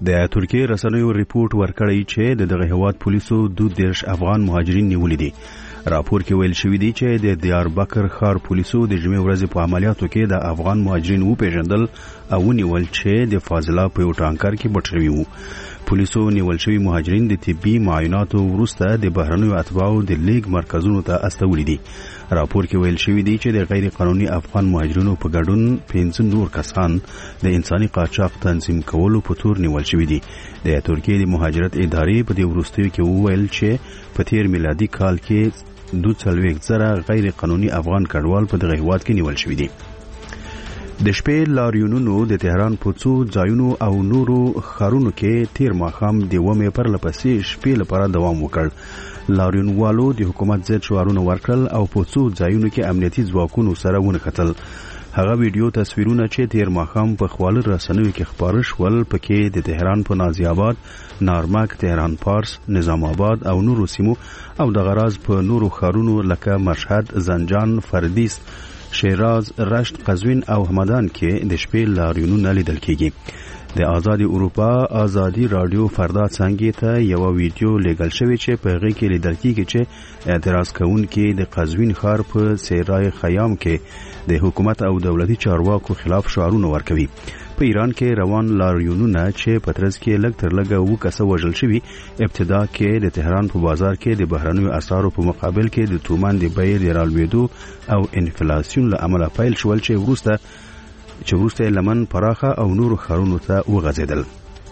د ترکیه رسنیو ریپورت ورکړی چې دغه هیواد پولیسو 22 افغان مهاجرین نیولي دي. راپور کې ویل شوی دی چې د دیاربکر ښار پولیسو د جمعې ورځې په عملیاتو کې د افغان مهاجرین وپېژندل او ونیول چې د فاضله په یو ټانکر کې پټ شوي وو. پولیسو نیول شوي مهاجرین د طبي معایناتو وروسته د بهرنیو اتباعو د لیږ مرکزونو ته استولي دي. راپور کې ویل شوی دی چې د غیر قانوني افغان مهاجرینو په ګډون 15 نور کسان د انساني قاچاق تنظیم کولو په تور نیول شوي دي. د ترکیه د مهاجرت ادارې په دې وروستیو کې وویل چې په تیر میلادي کال کې 2,000 غیر قانوني افغان کډوال په دغه هیواد کې نیول شوي دي. د شپې لاریونونو د تهران په څو ځایونو او نورو ښارونو کې تیر ماښام د ومې پرلپسې شپې لپاره دوام وکړ. لاریونوالو د حکومت ضد شعارونه ورکړل او په څو ځایونو کې امنیتي ځواکونو سره ونښتل. هغه ویډیو تصویرونه چې تیر ماښام په خپل رسنیو کې خپاره شول پکې د تهران په نازي آباد، نارمک، تهران پارس، نظام آباد او نورو سیمو او د غراز په نورو ښارونو لکه مشهد، زنجان، فردیس، شیراز، رشت، قزوین او همدان کې د شپې لاریونونه لیدل کیږي. د آزادي اروپا آزادي رادیو فردا څنګه ته یو ویډیو لیږل شوی چې په هغه کې لیدل کیږي چې اعتراض کوونکي د قزوین ښار په سیرای خیام کې د حکومت او دولتي چارواکو خلاف شعارونه ورکوي. په ایران کې روان لاریونونه چې په ترڅ کې لږ تر لږه 2 کسه وژل شوي. ابتدا کې د تهران په بازار کې د بهرنیو اسعارو په مقابل کې د تومان د بیې د رالوېدو او انفلاسیون له امله پیل شول چې وروسته لمن پراخه او نورو ښارونو ته وغځېدل.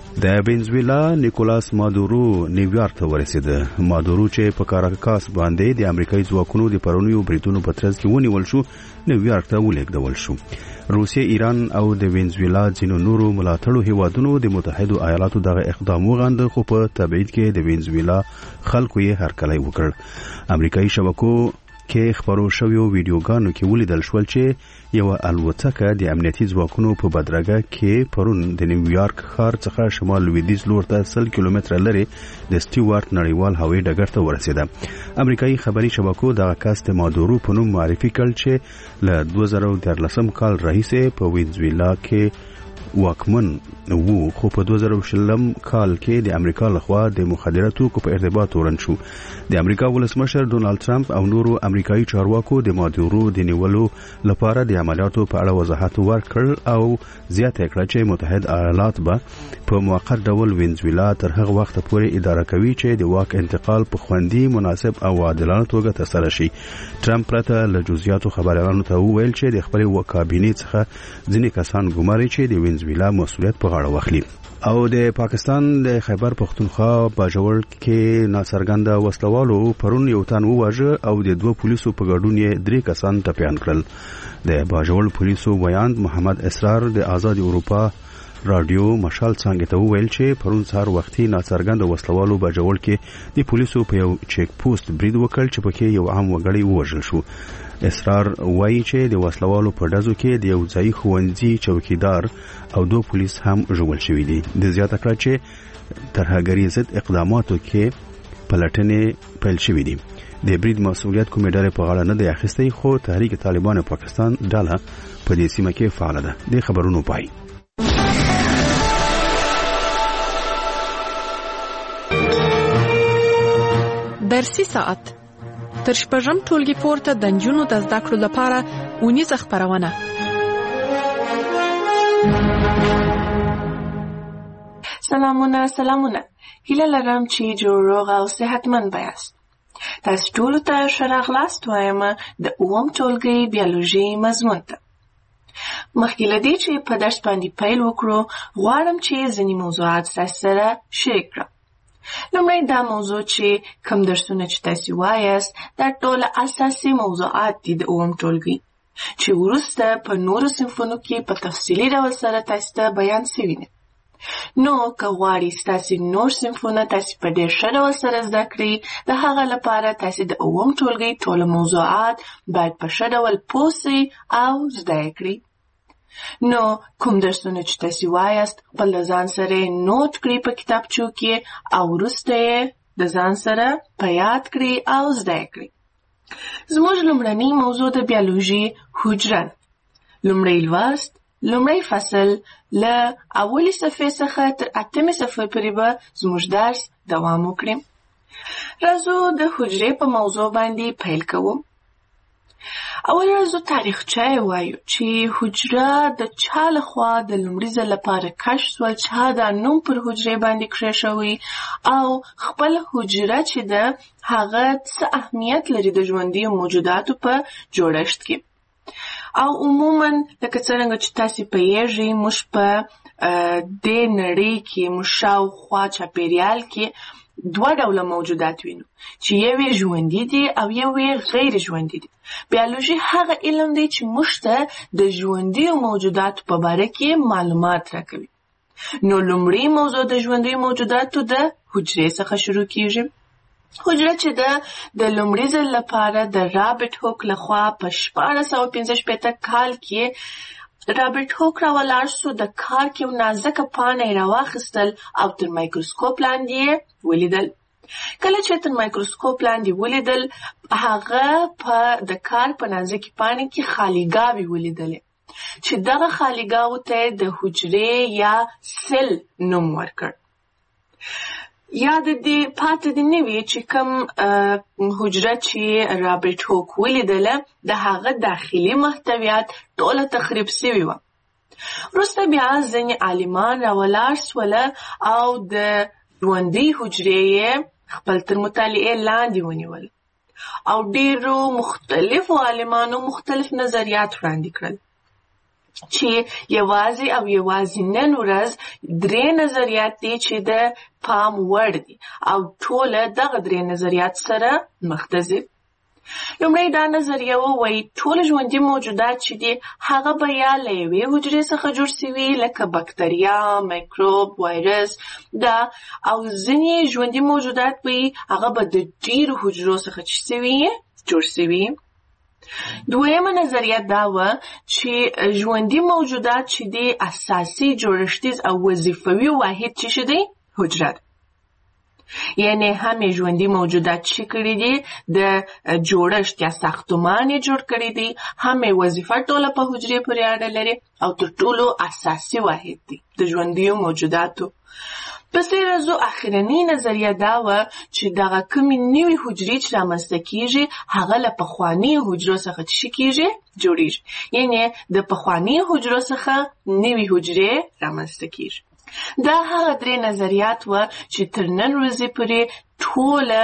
د وینزویلا نیکولاس مادورو نیویارک ته ورسېد. مادورو چې په کاراکاس باندې د امریکایي ځواکونو د پرونیو بریدونو په ترڅ کې ونیول شو، نیویارک ته ولېږدول شو. روسیه، ایران او د وینزویلا ځینو نورو ملاتړو هیوادونو د متحده ایالاتو دغه اقدام وغنده، خو په تبعید کې د وینزویلا خلکو یې هرکلی وکړ. امریکایي شبکو کې خبرو شویو ویډیوګانو کې ولیدل شول چې یو الوتکه د امنیتي ځواکونو په بدرګه کې پرون د نیویارک ښار څخه شمال لویدیځ لور ته 100 کیلومتره لري د سټیوارت نړیوال هوایي ډګر ته ورسېده. امریکایي خبري شبکو دغه کس د مادورو په نوم معرفي کړ چې له 2013 کال راهیسې په وینزویلا کې واکمن وو، خو په 2020 کال کې د امریکا لخوا د مخدره توکو په ارتباط تورن شو. د امریکا ولسمشر ډونالد ټرمپ او نورو امریکایي چارواکو د مادورو د نیولو لپاره د عملیاتو په اړه وضاحت ورکړ او زیاته کړه چې متحده ایالات به په موقت ډول وینزویلا تر هغه وخت پورې اداره کوي چې د واک انتقال په خوندي، مناسب او عادلانه توګه ترسره شي. ټرمپ پرته له جزئیاتو خبريالانو ته وویل چې د خپل کابینې څخه ځینې کسان ګماري چې د وینزویلا مسؤلیت په غاړه واخلي. او د پاکستان د خیبر پختونخوا باجوړ کې ناڅرګنده وسلوالو پرون یو تن وواژه او د 2 پولیسو په ګډون یې 3 کسان ټپیان کړل. د باجوړ پولیسو ویاند محمد اسرار د آزادي اروپا رادیو مشال څنګه ته ویل چې پرون سهار وختي ناڅرګنده وسلوالو باجوړ کې د پولیسو په یو چیک پوسټ برید وکړ چې پکې یو عام وګړی ووژل شو. اسرار وایي چې د وسلوالو په ډزو کې د یو ځای ښوونځي چوکیدار او 2 پولیس هم ژوبل شوي دي. د زیاته کړه چې ترهګري ضد اقداماتو کې پلټنې پیل شوي دي. د برید مسؤلیت کومې ډلې په غاړه نه دی اخیستی، خو تحریک طالبان پاکستان ډله په دې سیمه کې فعاله ده. د خبرونو پای. درسي ساعت تر شپږم ټولګي پورته د نجونو د زده کړو لپاره اونیزه خپرونه. سلامونه. هیله لرم چې جوړ روغ او صحتمند یاست. تاسو ټول ته ښه راغلاست وایم د 9م ټولګي بیولوژي مضمون ته. مخکې له دې چې په درس باندې پیل وکړو، غواړم چې ځینې موضوعات تاسو سره شریک کړم. لومړی دا موضوع چې کوم درسونه چې تاسو وایاست دا ټول اساسي موضوعات دي د 9م ټولګي چې وروسته په نورو صنفونو کې په تفصیلي ډول سره تاسو ته بیان شوي دي. نو که غواړئ ستاسو نور صنفونه تاسو په ډېر ښه ډول سره زده کړئ، د هغه لپاره تاسو د 9م ټولګي ټول موضوعات باید په ښه ډول پوه سئ او زده کړئ. نو کوم درسونه چې تاسو وایاست خپل د ځان سره نوٹ کړئ په کتابچو کې او وروسته یې د ځان سره په یاد کړئ او زده کړئ. زموږ لومړنی موضوع د بیولوژي حجره. لومړی لوست لومړی فصل له اولې صفحې څخه تر 8مې صفحې پورې به زموږ درس دوام وکړي. راځو د حجرې په موضوع باندې پیل کوو. اول راځو تاریخچه وایو چې حجره د چا لخوا د لومړي ځل لپاره کشف شول، چا دا نوم پر حجرې باندې کېښوی او خپل حجره چې ده هغه څه اهمیت لري د ژوندیو موجوداتو په جوړښت کې. او عموما لکه څرنګه چې تاسې پوهیږئ موږ په دې نړۍ کې موږ شاوخوا چاپېریال کې دوه ډوله موجودات وینو چې یو یې ژوندي دي او یو یې غیر ژوندي دي. بیولوژي هغه علم دی چې موږ ته د ژوندیو موجوداتو په باره کې معلومات راکوي. نو لومړی موضوع د ژوندیو موجوداتو د حجرې څخه شروع کیږي. حجره چې ده د لومړي ځل لپاره د رابرټ هوک لخوا په 1665 کال کې رابرټ هوک راولاړ سو. د کار کې یو نازکه پاڼه یې راواخیستل او تر مایکروسکوپ لاندې یې ولیدل. کله چې تر مایکروسکوپ لاندې ولیدل هغه په د کار په نازکې پاڼې کې خالیګاوې ولیدلې چې دغه خالیګاو ته د حجرې یا سل نوم ورکړ. یاد دې پاتې دې نه وي چې کوم حجره چې رابرټ هوک ولیدله د هغه داخلي محتویات ټوله تخریب سوي وه. وروسته بیا ځینې عالمان راولاړ سوله او د ژوندۍ حجرې یې خپل تر مطالعې لاندې ونیول او ډېرو مختلفو عالمانو مختلف نظریات وړاندې کړل چې یوازې او یوازې نن ورځ 3 نظریات دي چې د پام وړ دي او ټوله دغه 3 نظریات سره مخ ته ځي. لومړی دا نظریه وایي ټول ژوندي موجودات چې دي هغه به یا له یوې حجرې څخه جوړ سوي لکه بکتریا، میکروب، وایرس دا، او ځینې ژوندي موجودات به هغه به د ډېرو حجرو څخه جوړ سوي. دویمه نظریه دا وه چې ژوندي موجودات چې دي اساسي جوړښتیز او وظیفوي واحد چې دی حجره ده. یعنی هم ژوندي موجودات چې کړي دي د جوړښت یا ساختمان یې جوړ کړي دي، هم وظیفه ټوله په حجرې پورې اړه لري او تر ټولو اساسي واحد دي د ژوندیو موجوداتو. پسې راځو اخرنۍ نظریه دا وه چې دغه کومې نوې حجرې چې رامنځته کیږي هغه له پخوانیو حجرو څخه څه کیږي جوړیږي، یعنی د پخوانیو حجرو څخه نوې حجرې رامنځته کیږي. دا هغه 3 نظریات وه چې تر نن ورځې پورې ټوله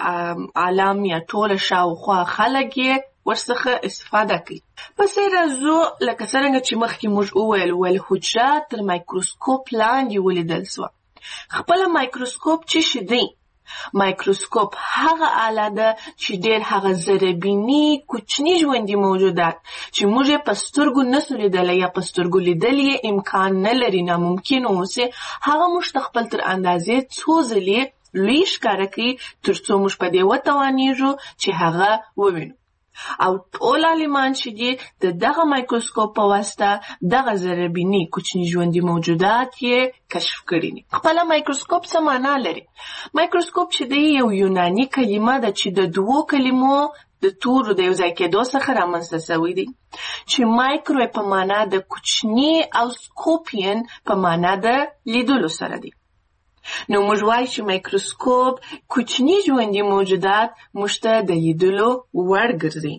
عالم یا ټوله شاوخوا خلک یې ورڅخه استفاده کوي. پسې راځو لکه څرنګه چې مخکې موږ وویل حجره تر مایکروسکوپ لاندې ولیدل سوه. خپله مایکروسکوپ څه شی دی؟ مایکروسکوپ هغه آله ده چې ډېر هغه ذرهبیني کوچني ژوندي موجودات چې موږ یې په سترګو نسو لیدلی یا په سترګو لیدل یې امکان نه لري، ناممکن اوسي، هغه موږ ته خپل تر اندازې څو ځلې لوی ښکاره کوي تر څو موږ په دې وتوانیږو چې هغه ووینو. او ټول عالمان چې دي د دغه مایکروسکوپ په واسطه دغه ذرهبیني کوچني ژوندي موجودات یې کشف کړي دي. خپله مایکروسکوپ څه معنا لري؟ مایکروسکوپ چې دی یو یوناني کلمه ده چې د 2 کلمو د تورو د یو ځای کېدو څخه رامنځته سوی دی چې مایکرو په معنا د کوچني او سکوپین په معنا د لیدلو سره دی. نو موږ وایو چې مایکروسکوپ کوچني ژوندي موجودات موږ ته د لیدلو وړ ګرځي.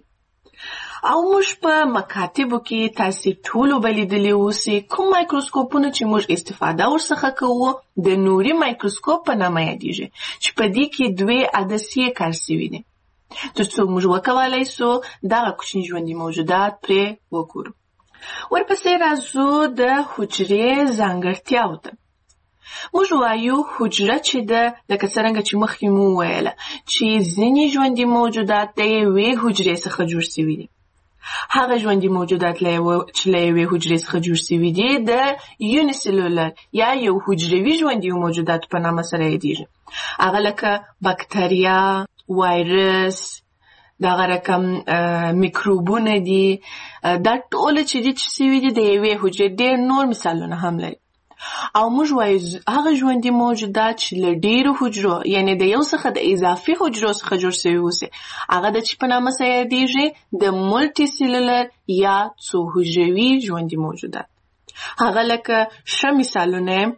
او موږ په مکاتبو کې تاسې ټولو به لیدلي اوسئ کوم مایکروسکوپونه چې موږ استفاده ورڅخه کوو د نوري مایکروسکوپ په نامه یادیږي چې په دې کې 2 عدسیې کار سوي دي تر څو موږ وکولای سو دغه کوچني ژوندي موجودات پرې وګورو. ورپسې راځو د حجرې ځانګړتیاو ته. موږ وایو حجره چې ده لکه څرنګه چې مخکې مو وویله چې ځینې ژوندي موجودات د یوې حجرې څخه جوړ سوي دي. هغه ژوندي موجودات چې له یوې حجرې څخه جوړ سوي دي د یونیسلولر یا یو حجروي ژوندي موجودات په نامه سره یادیږي. هغه لکه بکتریا، وایرس، دغه رقم میکروبونه دي. دا ټوله چې دي چې سوي دي د یوې حجرې. ډېر نور مثالونه هم لري. او موږ وایو هغه ژوندي موجودات چې له ډېرو حجرو یعنی د یو څخه د اضافي حجرو څخه جوړ سوي اوسي هغه د چې په نامه سره یادیږي د ملټي سیلولر یا څو حجروي ژوندي موجودات. هغه لکه ښه مثالونه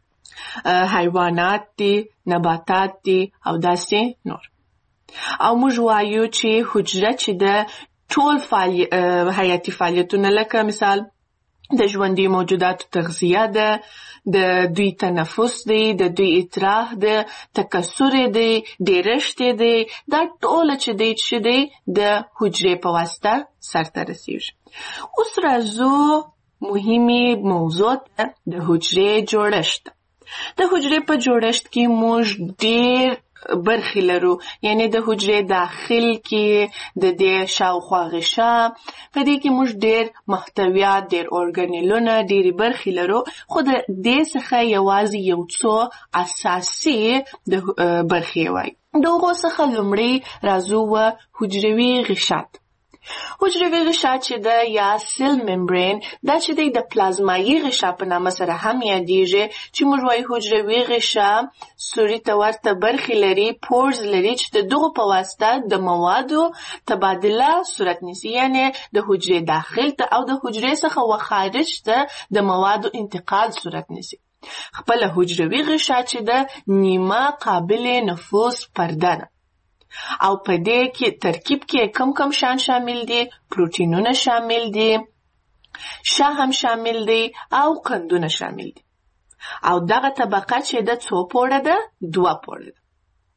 حیوانات دي، نباتات دي او داسې نور. او موږ وایو چې حجره چې د ټول حیاتي فعالیتونه لکه مثال د ژوندي موجوداتو تغذیه ده، د دوی تنفس دی، د دوی اطراح ده، تکثر دی، ډیرشت دی، دا ټول چې دی د حجرې په واسطه سرته رسیږي. اوس راځو مهمه موضوع ده د حجرې جوړښت. د حجرې په جوړښت کې موږ ډیر برخې لرو، یعنی د حجرې داخل کې د دې شاوخوا غشا، په دې کې موږ ډیر محتویات، ډیر ارګانیلونه، ډیرې برخې لرو، خو د دې څخه یوازې یو څو اساسي د برخې وایي. د هغو څخه لومړی راځو حجروي غشا. حجروي غشا چې د یا سیل ممبرین دا چې د پلازمایي غشا په نامه سره هم یادیږي، چې موږ وایو حجروي غشا سوري ته ورته برخې لري، پورز لري چې د دغو په واسطه د موادو تبادله صورت نیسي، یعنی د حجرې داخل ته او د حجرې څخه وخارج ته د موادو انتقال صورت نیسي. خپل حجروي غشا چې د نیمه قابل نفوذ پرده ده او په دې کې ترکیب کې کم شان شامل دي، پروتینونه شامل دي، شا هم شامل دي او قندونه شامل دي. او دغه طبقه چې د څو پوړه ده؟ 2 پوړه ده.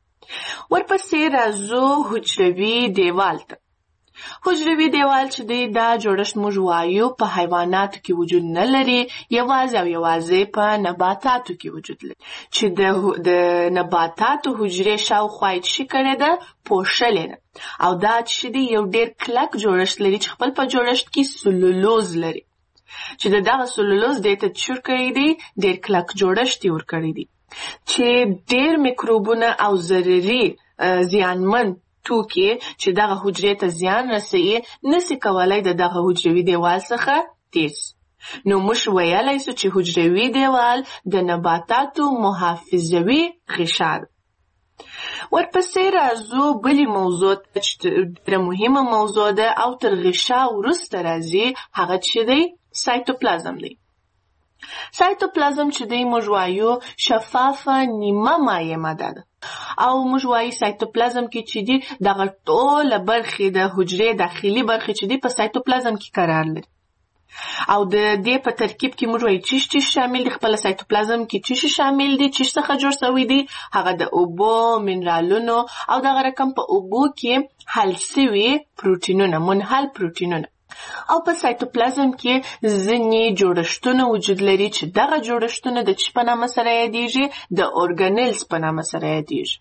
ورپسې راځو حجروي دیوال ته. حجروي دیوال چې دی دا جوړښت موږ وایو په حیواناتو کې وجود نه لري، یوازې په نباتاتو کې وجود لري، چې د نباتاتو حجرې شاوخوا یې څه کړې ده؟ پوښلې ده. او دا چې دی یو ډیر کلک جوړښت لري چې خپل په جوړښت کې سلولوز لري، چې دغه سلولوز دې ته چور کړی دی، ډیر کلک جوړښت یې ورکړی دی، چې ډیر میکروبونه او ضرري زیانمن توکي چې دغه حجرې ته زیان رسوي نسی کولای دغه حجروي دیوال څخه تیر. نو موږ ویلای سو چې حجروي دیوال د نباتاتو محافظوي غشا ده. ورپسې راځو بلې موضوع چې ډېره مهمه موضوع ده او تر غشا وروسته راځي، هغه چې دی سایتوپلازم دی. سایتوپلازم چې دی موږ وایو شفافه نیمه مایع ماده ده، او موږ وایو سایتوپلازم کې چې دی دغه ټوله برخې د حجرې داخلي برخې چې دی په سایتوپلازم کې قرار لري. او د دې په ترکیب کې موږ وایو چې شامل دي، خپل سایتوپلازم کې چې شامل دي، چې څخه جوړ شوی دي، هغه د اوبو، منرالونو او دغه رقم په اوبو کې حل شوي پروتینونه، منحل پروتینونه. او په سایتوپلازم کې ځینې جوړښتونه وجود لري چې دغه جوړښتونه د چی په نامه سره یادیږي؟ د اورګانیلز په نامه سره یادیږي.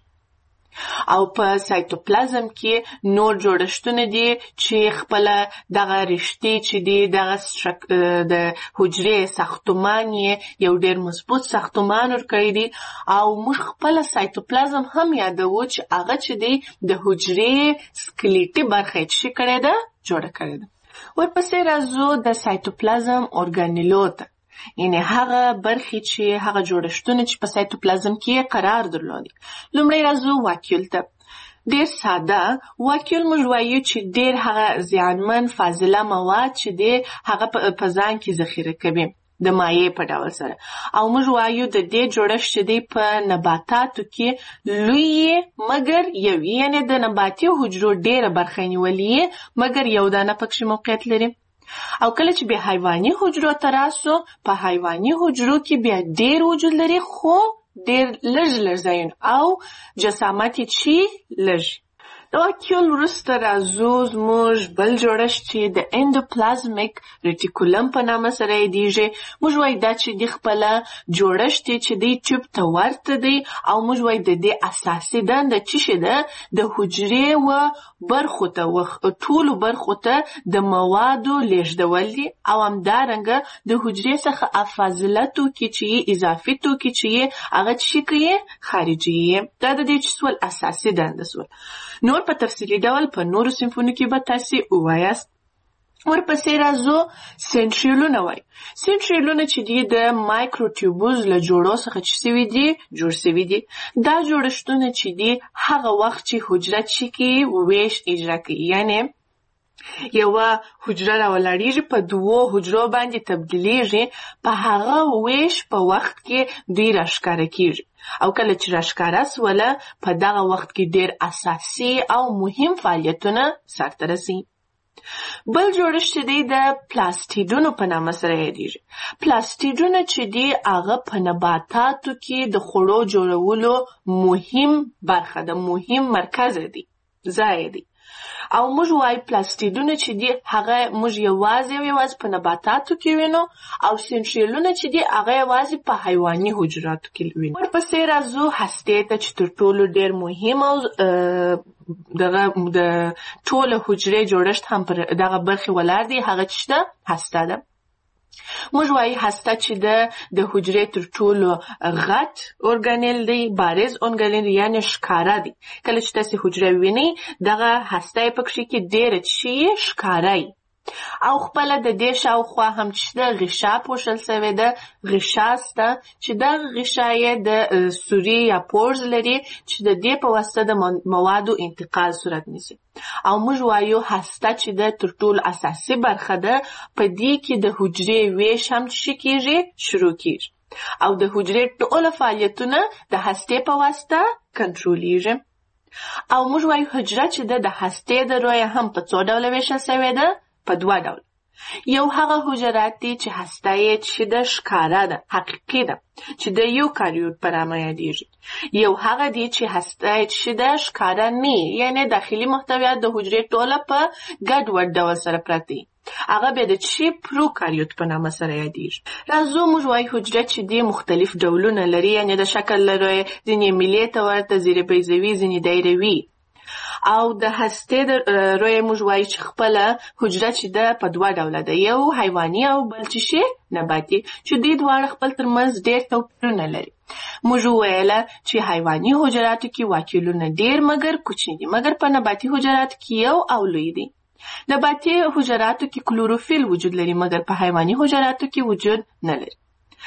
او په سایتوپلازم کې نور جوړښتونه دي چې خپل دغه رشتې چې دي دغه د حجرې ساختمان یو ډیر مضبوط ساختمان ورکړی دی. او موږ خپل سایتوپلازم هم یادوو چې هغه چې دی د حجرې سکلیټي برخه چې کړی ده جوړه کړی ده. ورپسې راځو د سایتوپلازم اورګانیلو ته، یعنی هغه برخې چې هغه جوړښتونه چې په سایتوپلازم کې قرار درلودي. لومړی راځو واکیول ته. ډیر ساده واکیول موږ وایو چې ډیر هغه زیانمن فاضله مواد چې دی هغه په ځان کې ذخیره کوي د مایع په ډول سره. او موږ وایو د دې جوړښت چې دی په نباتاتو کې لوی مګر یو، یعنی د نباتي حجرو ډیره برخه نیولې مګر یو دانه پکې موقعیت لري. او کله چې به حیواني حجرو ته راسو، په حیواني حجرو کې بیا ډیر وجود لري خو ډیر لږ ځایونه او جسامت یې لږ. د واکیول وروسته راځو زموږ بل جوړښت چې د اندوپلازمیک ریټیکولم په نامه سره یادیږي. موږ وایو دا چې د خپل جوړښت چې دی ټیوب ته ورته دی، او موږ وایو د دې اساسي دنده چې ده د حجرې و برخو ته ټولو برخو ته د موادو لیږدول دي، او همدارنګه د حجرې څخه فاضله توکي چې اضافي توکي چې هغه چې کوي خارجي. دا د دې چې سول اساسي دنده سول. نور په تفصیلي ډول په نورو صنفونو کې به تاسو ووایاست. ورپسې راځو سنټریولونه وایي. سنټریولونه چې دي د مایکروټیوبوز له جوړو څخه چې جوړ شوي دي. دا جوړښتونه چې دي هغه وخت چې حجره چې کې ویش اجرا کوي، یعنی یوه حجره راولاړیږي په 2 حجرو باندې تبدیلیږي په هغه ویش په وخت کې دوی راښکاره کیږي او کله چې راښکاره سوله په دغه وخت کې ډېر اساسي او مهم فعالیتونه سرته رسي. بل جوړښت چې دی د پلاستیډونو په نامه سره یادیږي. پلاستیډونه چې دی هغه په نباتاتو کې د خوړو جوړولو مهم برخه ده، مهم مرکز دی، ځای دی. او موږ وایو پلاستیډونه چې دی هغه موږ یوازې په نباتاتو کې وینو او سنټریولونه چې دی هغه یوازې په حیواني حجراتو کې وینو. ورپسې راځو هستې ته چې تر ټولو ډېر مهم او د ټوله حجرې جوړښت هم پر دغه برخې ولاړ دی. هغه چې ده هسته ده. موږ وایي هسته چې د حجرې تر ټولو غټ ارګانیل دی، بارز ارګانیل یعنی ښکاره دی. کله چې تاسې حجره وینئ دغه هسته یې پکښې کې ډېره چې ښکاره او خپله د دې شاوخوا هم چې د غشا پوښل سوې ده، غشا سته چې دغه غشا یې د سوري یا پورز لري چې د دې په واسطه د موادو انتقال صورت نیسي. او موږ وایو هسته چې د تر ټولو اساسي برخه ده، په دې کې د حجرې ویش هم چې کېږي شروع کېږي او د حجرې ټوله فعالیتونه د هستې په واسطه کنټرولېږي. او موږ وایو حجره چې د هستې د رویه هم په 2 ډوله ویشل سوې ده، په 2 ډول. یو هغه حجرات دي چې هسته یې چې د ښکاره ده، حقیقي ده، چې د یوکاریوت په نامه یادیږي. یو هغه دي چې هسته یې چې د ښکاره نه یعنی داخلي محتویات د حجرې ټوله په ګډوډ ډول سره پراته دي، هغه بیا د چې پروکاریوت په نامه سره یادیږي. راځو موږ وایو حجره چې دي مختلف ډولونه لري، یعنی د شکل لري، ځینې میلې ته ورته، ځینې بیضوي، ځینې دایروي. او د هستې د رویه موږ وایو چې خپله حجره چې ده په 2 ډوله ده، یو حیواني او بل چې شي نباتي، چې دوی دواړه خپل ترمنځ ډېر توپیرونه لري. موږ وویله چې حیواني حجراتو کې واکیولونه ډېر مګر کوچني دي، مګر په نباتي حجراتو کې یو او لوی دي. نباتي حجراتو کې کلوروفیل وجود لري، مګر په حیواني حجراتو کې وجود نه لري.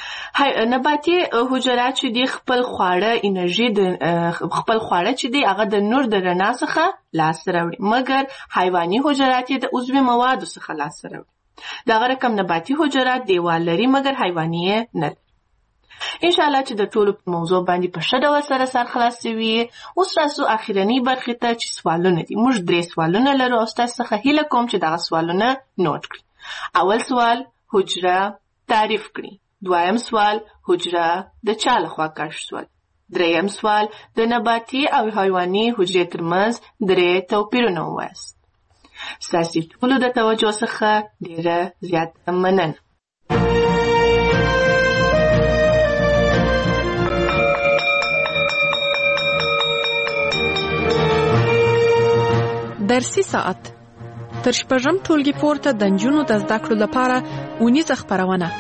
نباتي حجرات چې دی خپل خواړه انرژي خپل خواړه چې دی هغه د نور د رڼا څخه لاسته راوړي، مګر حیواني حجرات یې د عضوي موادو څخه لاسته راوړي. دغه رقم نباتي حجرات دیوال لري، مګر حیواني یې نه لري. انشاءالله چې د ټولو په موضوع باندې په ښه ډول سره سر خلاص وي. اوس راځو اخرنۍ برخې ته چې سوالونه دي. موږ 3 سوالونه لرو او ستاسو څخه هیله کوم چې دغه سوالونه نوٹ کړئ. اول سوال حجره تعریف کړئ. دویم سوال حجره د چا لخوا کشف شول. دریم سوال د نباتي او حیواني حجرې ترمنځ 3 توپیرونه ووایاست. ستاسو ټولو د توجه څخه ډېره زیاته مننه. درسي ساعت تر 6 ټولګي پورته د نجونو د زده کړو لپاره اونیزه خپرونه.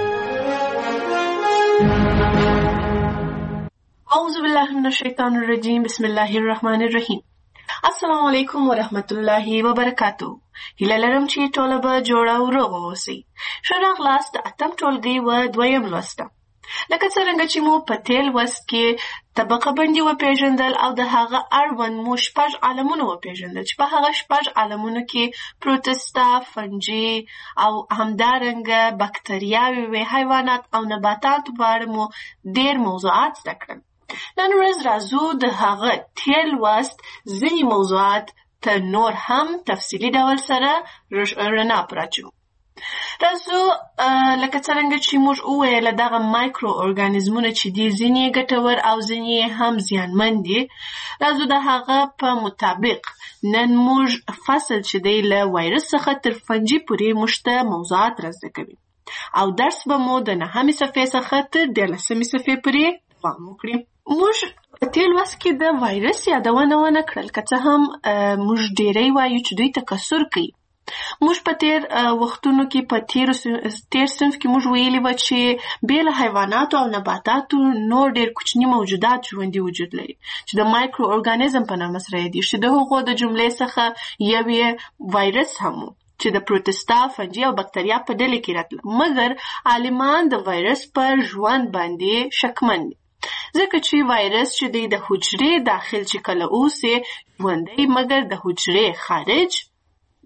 اعوذ بالله من الشیطان الرجیم. بسم الله الرحمن الرحیم. السلام علیکم ورحمت الله وبرکاتو. هیله لرم چې ټول به جوړ او روغ اوسئ. ښه راغلاست د 8م ټولګي و 2یم لوست. لکه څرنګه چې مو په تیر لوست کې طبقه بندي وپېژندل او د هغه اړوند مو 6 عالمونه وپېژندل چې په هغه 6 عالمونو کې پروتستا، فنجي او همدارنګه بکتریاوې وې، حیوانات او نباتات په اړه مو ډېر موضوعات زده کړل. نن ورځ راځو د هغه تیر لوست ځینې موضوعات ته نور هم تفصیلي ډول سره رڼا پراچو. راځو لکه څرنګه چې موږ وویل دغه مایکرو ارګانیزمونه چې دي ځینې ګټور او ځینې هم زیانمن دي. راځو د هغه په مطابق نن موږ فصل چې دی له وایرس څخه تر فنجي پورې موږ ته موضوعات رازده کوي او درس به مو د 9مې صفحې څخه تر 13مې صفحې پورې دوام وکړي. موږ په تیر لوست کې د وایرس یادونه ونه کړل، که څه هم موږ ډېری وایو چې دوی تکثر کوي. موږ په تیر وختونو کې په تیر صنف کې موږ ویلي و چې بې له حیواناتو او نباتاتو نور ډېر کوچني موجودات ژوندي وجود لري چې د مایکرو ارګانیزم په نامه سره یادیږي، چې د هغو د جملې څخه یو یې وایرس هم و چې د پروتستا، فنجي او بکتریا په ډلې کې راتله. مګر عالمان د وایرس پر ژوند باندې شکمن دي، ځکه چې وایرس چې دی د حجرې داخل چې کله اوسي ژوندی، مګر د حجرې خارج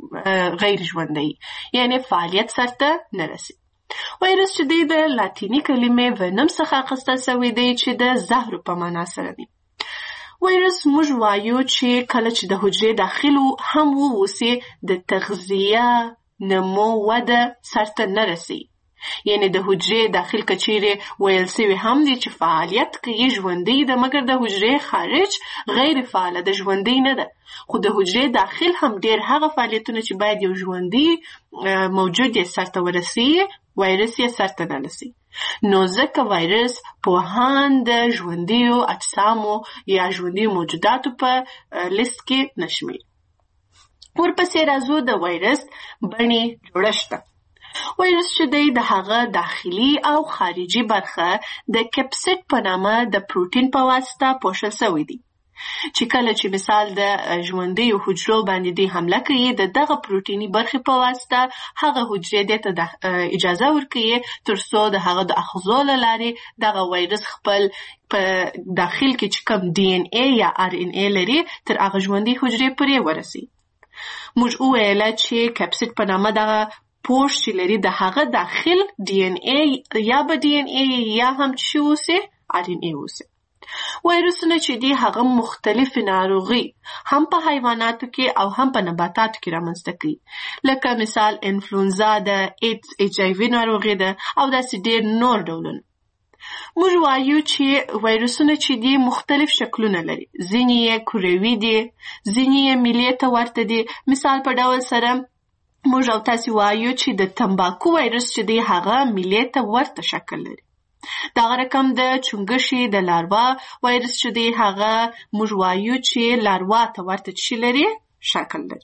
غیر ژوندی یعنی فعالیت سرته نه رسي. وایرس چې دی د لاتیني کلمې ونم څخه اخیستل سوی دی چې د زهرو په معنا سره دی. وایرس موږ وایو چې کله چې د حجرې داخل هم ووسي د تغذیه نمو وده سرته نه رسي. یعنی د حجرې داخل کچیرې ویل سوی هم دی چې فعالیت کوي ژوندی ده، مګر د حجرې خارج غیر فعاله ده، ژوندی نه ده. خو د حجرې داخل هم ډیر هغه فعالیتونه چې باید یو ژوندی موجود یې سرته ورسي، وایرس یې سرته نه رسي. نو ځکه وایرس پوهان د ژوندیو اجسامو یا ژوندیو موجوداتو په لیست کې نشمیر. ورپسې راځو د وایرس بڼې جوړښت. وایرس چې دی د هغه داخلي او خارجي برخه د کپسید په نامه د پروتین په واسطه پوښل سوی دی چې کله چې مثال د ژوندیو حجرو باندې دی حمله کوي د دغه پروتینی برخې په واسطه هغه حجرې دې ته اجازه ورکوي ترڅو د هغه د اخذو له لارې دغه وایرس خپل په داخل کې چې کوم ډي ان ای یا ار ان ای لري تر هغه ژوندۍ حجرې پورې ورسي. موږ وویل چې کپسید په نامه دغه پوښ چې لري د هغه داخل ډي ان ای یا به ډي ان ای یا هم چې اوسي ار ان ای اوسي. وایرسونه چې دی هغه مختلف ناروغي هم په حیواناتو کې او هم په نباتاتو کې رامنځته کوي، لکه مثال انفلونزا ده، ایچ ای وی ناروغي ده او داسې ډیر نور ډولونه. موږ وایو چې وایرسونه چې دی مختلف شکلونه لري، ځینې یې کروي دي، ځینې یې میلې ته ورته دي. مثال په ډول سره موږ او تاسې وایو چې د تمباکو وایرس چې دی هغه میلې ته ورته شکل لري. دغه رقم د چونګښې د لاروا وایرس چې دی هغه موږ وایو چې لاروا ته ورته شي لري شکل لري.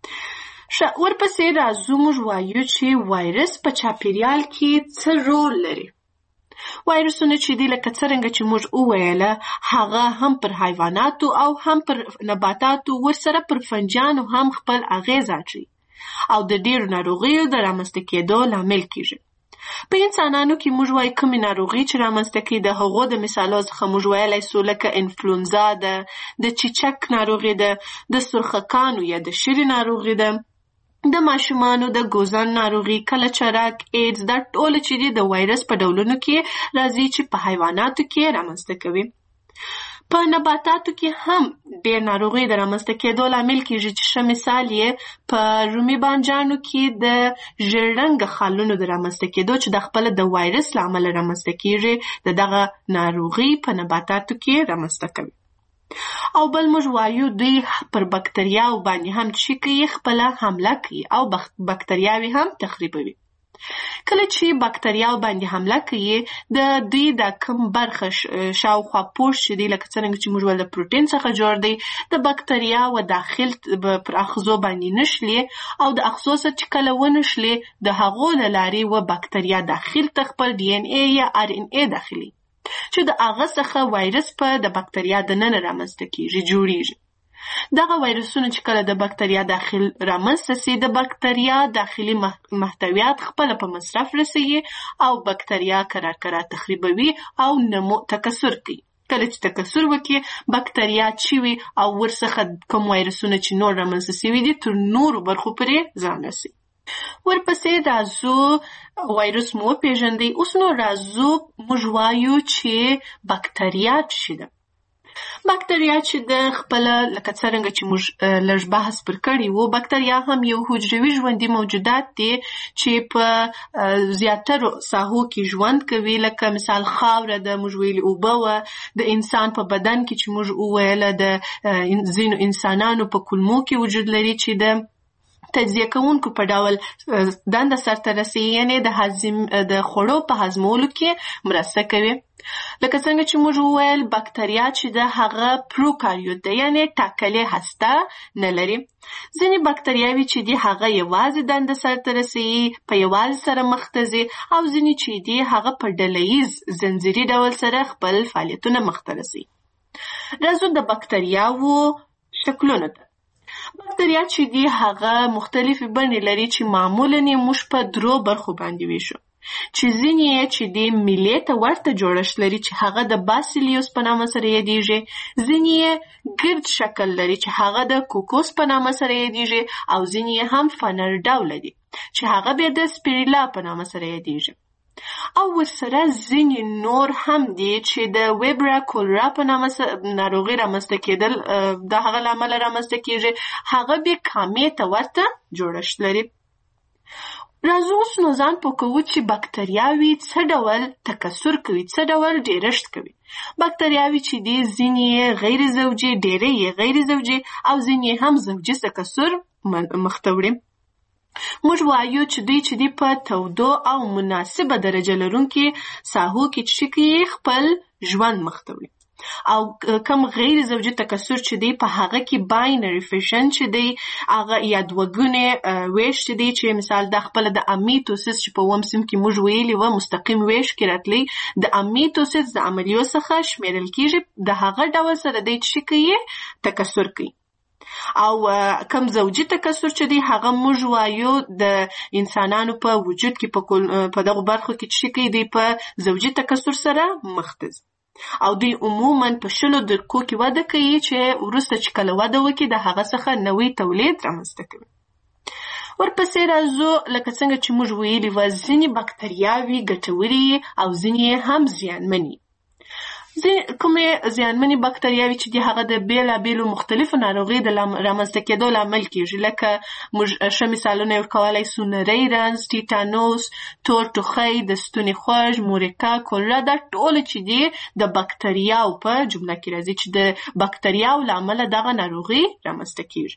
ورپسې راځو موږ وایو چې وایرس په چاپیریال کې څه رول لري. وایرسونه چې دی لکه څرنګه چې موږ وویله هغه هم پر حیواناتو او هم پر نباتاتو ورسره پر فنجانو هم خپل اغیز اچوي او د ډیرو ناروغیو د رامنځته کېدو لامل کیږي. په انسانانو کې موږ وایو کومې ناروغي چې رامنځته کوي د هغو د مثالو څخه موږ ویلی سو لکه انفلونزا ده، د چیچک ناروغي ده، د سرخکانو یا د شري ناروغي ده، د ماشومانو د ګوزن ناروغي، کلچرک، ایډز، دا ټول چې دي د وایرس په ډولونو کې راځي چې په حیواناتو کې رامنځته کوي. په نباتاتو کې هم ډېر ناروغي د رامنځته کېدو لامل کېږي چې ښه مثال یې په رومي بانجانو کې د ژیړ رنګه خالونو د رامنځته کېدو چې د خپله د وایرس له امله رامنځته کېږي د دغه ناروغي په نباتاتو کې رامنځته کوي. او بل موږ وایو دوی پر بکتریاو باندې هم چې کوي خپله حمله کوي او بکتریاوې هم تخریبوي. کله چې بکتریاو باندې حمله کوي د دوی د کم برخه شاوخوا پوښ چې دی لکه څرنګه چې موږ ول د پروتین څخه جوړ دی د بکتریاو داخل پر اخذو باندې نشلي او د اخذو سره چې کله ونشلي د هغو له لارې و بکتریا داخل ته خپل ډي ان ای یا ار ان ای داخلي چې د هغه څخه وایرس په د بکتریا دننه رامنځته کیږي جوړیږي. دغه وایرسونه چې کله د بکتریا داخل رامنځته سي د بکتریا داخلي محتویات خپل په مصرف رسوي او بکتریا کرار تخریبوي او نمو تکثر کوي. کله چې تکثر وکړي بکتریا چوي او ورڅخه کوم وایرسونه چې نور رامنځته سوي دي تر نورو برخو پورې ځان رسي. ورپسې راځو وایرس مو پیژندي. اوس نو راځو موږ وایو چې بکتریا څه ده. بکتریا چې د خپل لکه څرنګه چې موږ لږ بحث پر کړی وو، بکتریا هم یو حجروي ژوندي موجودات دي چې په زیاترو ساحو کې ژوند کوي، لکه مثال خاوره د موږ ویلي اوبه وه، د انسان په بدن کې چې موږ وویله د ځینو انسانانو په کولمو کې وجود لري چې د تجزیه کوونکو په ډول دنده سرته رسوي، یعنې د خوړو په هضمولو کې مرسته کوي. لکه څنګه چې موږ وویل بکتریا چې د هغه پروکاریوت ده، یعنې ټاکلې هسته نه لري. ځینې بکتریاوې چې دي هغه یوازې دنده سرته رسوي، په یوازې سره مخ ته ځي، او ځینې چې دي هغه په ډلهییز زنځیري ډول سره خپل فعالیتونه مخ ته رسوي. راځو د بکتریاوو شکلونو ته. بکتریا چې دي هغه مختلفې بڼې لري چې معمولاً یې موږ په درو برخو باندې ویشو. چې ځینې یې چې د میلې ته ورته جوړښت لري چې هغه د باسیلیوس په نامه سره یادیږي، ځینې یې ګرد شکل لري چې هغه د کوکوس په نامه سره یادیږي، او ځینې یې هم فنر ډوله دي چې هغه بیا د سپیریلا په نامه سره یادیږي. او ورسره ځینې نور هم دي چې د ویبرا کولرا په نامه ناروغي رامنځته کېدل د هغه له امله رامنځته کېږي، هغه بیا کامې ته ورته جوړښت لري. راځو اوس نو ځان پوه کوو چې بکتریاوې څه ډول تکثر کوي، څه ډول ډېرښت کوي. بکتریاوې چې دي ځینې یې غیر زوجي، ډېرې یې غیر زوجي او ځینې هم زوجي تکثر مخته وړي. موږ وایو چې دوی په تودو او مناسبه درجه لرونکي ساحو کې چې کوي خپل ژوند مخته وړي، او کم غیر زوجي تکثر چې دی په هغه کې باینري فیشن چې دی هغه یا دوګونې ویش چې دی چې مثال د خپل د امیتوسیس چې په اووم صنف کې موږ ویلي و مستقیم ویش کې راتلی د امیتوسیس د عملیو څخه شمیرل کېږي، د هغه ډول سره دی چې کوي تکثر کوي. او کم زوجي تکثر چې دی هغه موږ وایو د انسانانو په وجود کې په دغه برخو کې چې کوي دی په زوجي تکثر سره مخ ته ځي، او دوی عموماً په 10 دقیقو کې وده کوي چې وروسته چې کله وده وکړي د هغه څخه نوی تولید رامنځته کوي. ورپسې راځو لکه څنګه چې موږ ویلي و ځینې بکتریاوې ګټورې او ځینې هم زیانمنې. کومې زیانمنې بکتریاوې چې دي هغه د بیلابیلو مختلفو ناروغیو د رامنځته کېدو لامل کېږي، لکه موږ ښه مثالونه یې ورکولی سو نری رنځ، ټیټانوس، تور ټوخی، د ستوني خوږ، مورکا، کولرا، دا ټول چې دي د بکتریاو په جمله کې راځي چې د بکتریاو له امله دغه ناروغي رامنځته کېږي.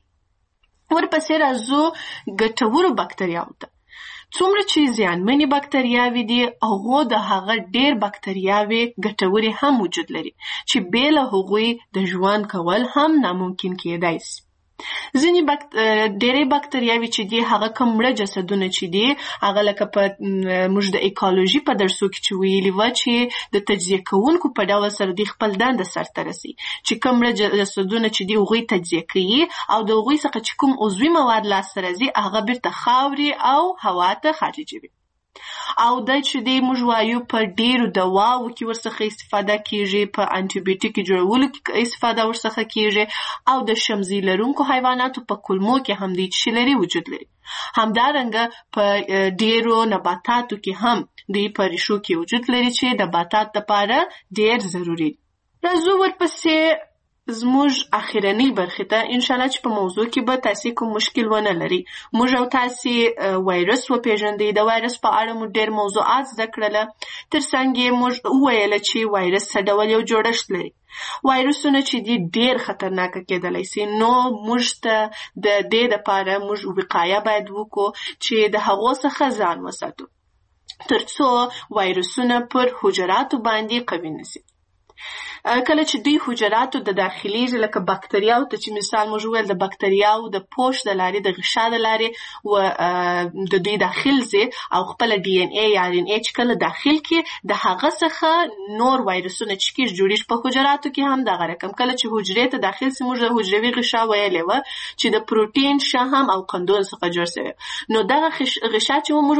ورپسې راځو ګټورو بکتریاو ته. څومره چې زیانمنې بکتریاوې دي هغه د هغه ډېر بکتریاوې ګټورې هم وجود لري چې بې له هغوی د ژوند کول هم ناممکن کېدای شي. ځینې ډېرې بکتریاوې چې دي هغه کوم مړه جسدونه چې دي هغه لکه په موږ د ایکولوژي په درسو کې چې ویلي وه چې د تجزیه کوونکو په ډول سره دوی خپل دنده سرته رسوي، چې کوم مړه جسدونه چې دي هغوی تجزیه کوي او د هغوی څخه چې کوم عضوي مواد لاسته راځي هغه بیرته خاورې او هوا ته خارجوي. او دا چې دی موږ وایو په ډیرو دواو کې ورڅخه استفاده کیږي، په انټي بیوټیک جوړولو کې استفاده ورڅخه کیږي، او د شمزي لرونکو حیواناتو په کولمو کې هم دی چې لري وجود لري. همدارنګه په ډیرو نباتاتو کې هم دی په ریښو کې وجود لري چې د نباتات لپاره ډیر ضروري. راځو ورپسې زموږ اخیرنۍ برخې ته ان شاء الله چې په موضوع کې به تاسې کوم مشکل ونه لري. موږ او تاسې وایرس وپېژندئ، د وایرس په اړه مو ډېر موضوعات زده کړله، تر څنګ یې موږ وویله چې وایرس څه ډول یو جوړښت لري. وایرسونه چې دي ډېر خطرناکه کېدلی سي، نو موږ ته د دې دپاره موږ وقایه باید وکړو چې د هغو څخه ځان وساتو تر څو وایرسونه پر حجراتو باندې قوي نسي. کله چې دوی حجراتو د داخليږي لکه بکتریاو ته چې مثال موږ ویل د بکتریاو د پوش د لارې د غشا د لارې و د دوی داخل ځي او خپل ډي ان اي یا ار ان اي چې کله داخل کې د هغه څخه نور وایرسونه چې کېږي جوړیږي په حجراتو کې هم دغه رقم. کله چې حجرې ته داخل سي موږ د حجروي غشا ویلې و چې د پروتین شحم او قندون څخه جوړ شوی، نو دغه غشا چې موږ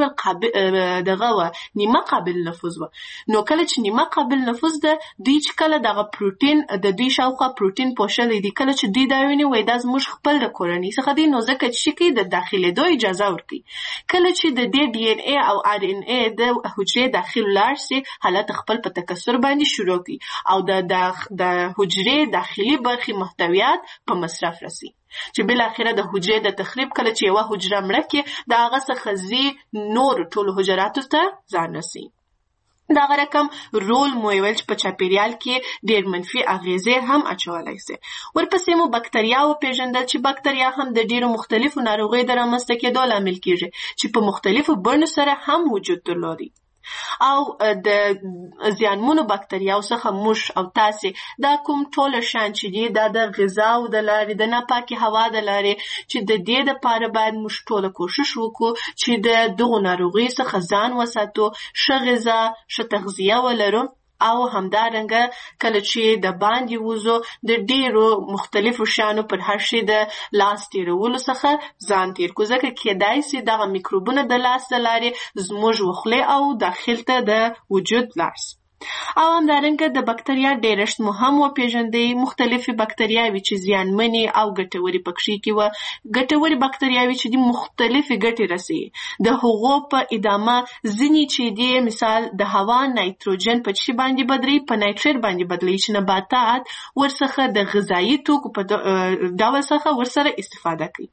دغه و نیمه قابل نفوذ و، نو کله چې نیمه قابل نفوذ ده دوی چې کله دغه پروتین د دوی شاوخوا پروتین پوښلې دي، کله چې دوی دا ویني وای دا زموږ خپل د کورنۍ څخه دی، نو ځکه چې کوي د داخلېدو اجازه ورکوي. کله چې د دې ډي ان اي او ار ان اي د حجرې داخل لاړ شي حالت خپل په تکثر باندې شروع کوي او د حجرې داخلي برخې محتویات په مصرف رسي چې بل اخره د حجرې د تخریب کله چې یو حجره مړه کې د هغه څخه زی نور ټول حجراتو ته ځان رسي. دا رقم رول مو ویل چې په چاپیریال کې ډېر منفي اغیزې هم اچولای شي. ورپسې مو بکتریا وپېژندل چې بکتریا هم د ډېرو مختلفو ناروغیو د رامنځته کېدو لامل کېږي چې په مختلفو بڼو سره هم وجود درلودي. او د زیانمنو بکتریاو څخه موږ او تاسې دا کوم ټول شان چې دي دا د غذاو د لارې د ناپاکې هوا د لارې چې د دې دپاره باید موږ ټوله کوشش وکړو چې د دغو ناروغیو څخه ځان وساتو، ښه غذا ښه تغذیه ولرو او همدارنګه کله چې د باندې وځو د ډیرو مختلفو شیانو پر هر شي د لاس تیرولو څخه ځان تیر کو، ځکه کېدای سي دغه میکروبونه د لاس د لارې زموږ وخلې او داخل ته د وجود لاړ سي. او همدارنګه د بکتریا ډیرښت مو هم وپېژندئ. مختلفې بکتریاوې چې زیانمنې او ګټورې پکښې کې وه. ګټورې بکتریاوې چې دي مختلفې ګټې رسوي. د هغو په ادامه ځینې چې دي مثال د هوا نایتروجن په شي باندې بدلوي، په نایتریت باندې بدلوي چې نباتات ورڅخه د غذایي توکو په ډول څخه ورسره استفاده کوي.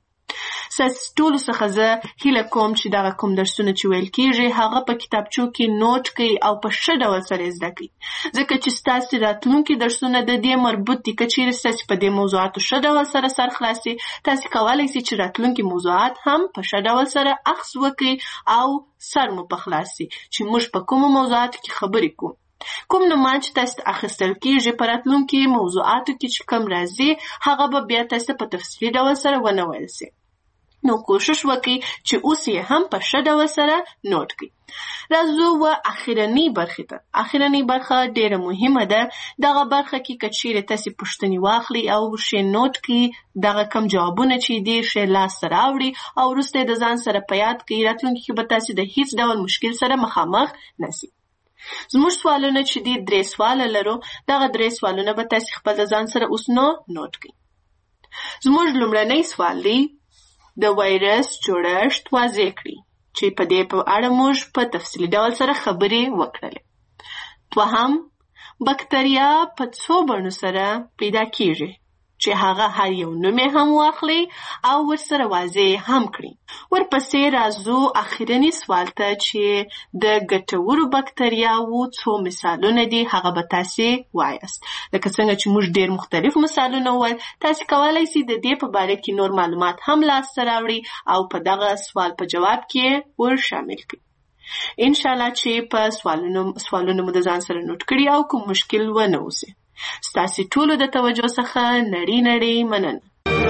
ټولو څخه زه هیله کوم چې دغه کوم درسونه چې ویل کېږي هغه په کتابچو کې نوٹ کړئ او په ښه ډول سره زده کړئ، ځکه چې ستاسې راتلونکي درسونه د دې مربوط دي. که چیرې ستاسې په دې موضوعاتو ښه ډول سره سر خلاصي، تاسې کولی سئ چې راتلونکي موضوعات هم په ښه ډول سره اخذ وکړئ او سر مو په خلاص سي چې موږ په کومو موضوعاتو کې خبرې کوو. کوم نومان چې تاسو ته اخیستل کېږي په راتلونکي موضوعاتو کې چې کوم راځي هغه به بیا تاسو په تفصیلي ډول سره ونه ویل سي. نو کوشش وکړئ چې اوس یې هم په ښه ډول سره نوٹ کړئ. راځو و اخرنۍ برخې ته. اخرنۍ برخه ډیره مهمه ده. دغه برخه کې که چیرې تاسې پوښتنې واخلئ او ښې نوٹ کړئ، دغه کم جوابونه چې دي ښې لاسته راوړئ او وروسته یې د ځان سره په یاد کړئ، راتلونکي کې به تاسې د هیڅ ډول مشکل سره مخامخ نه سئ. زموږ سوالونه چې دي 3 سواله لرو. دغه 3 سوالونه به تاسې خپل د ځان سره اوس نوٹ کړئ. زموږ لومړنی سوال دی د وایرس جوړښت واضح کړئ چې په دې په اړه موږ په تفصیلي ډول سره خبرې وکړلې. دوهم، بکتریا په څو بڼو سره پیدا کیږي چې هغه هر یو نوم یې هم واخلي او ورسره واضح هم کړي. ورپسې راځو اخرني سوال ته چې د ګټورو بکتریاوو څو مثالونه دي هغه به تاسې وایاست. لکه څنګه چې موږ ډېر مختلف مثالونه وویل، تاسې کولی سئ د دې په باره کې نور معلومات هم لاسته راوړئ او په دغه سوال په جواب کې ور شامل کړئ. انشاءالله چې په سوالونو مو د ځان سره نوٹ کړي او کوم مشکل ونه اوسي. ستاسې ټولو د توجه څخه نړۍ مننه.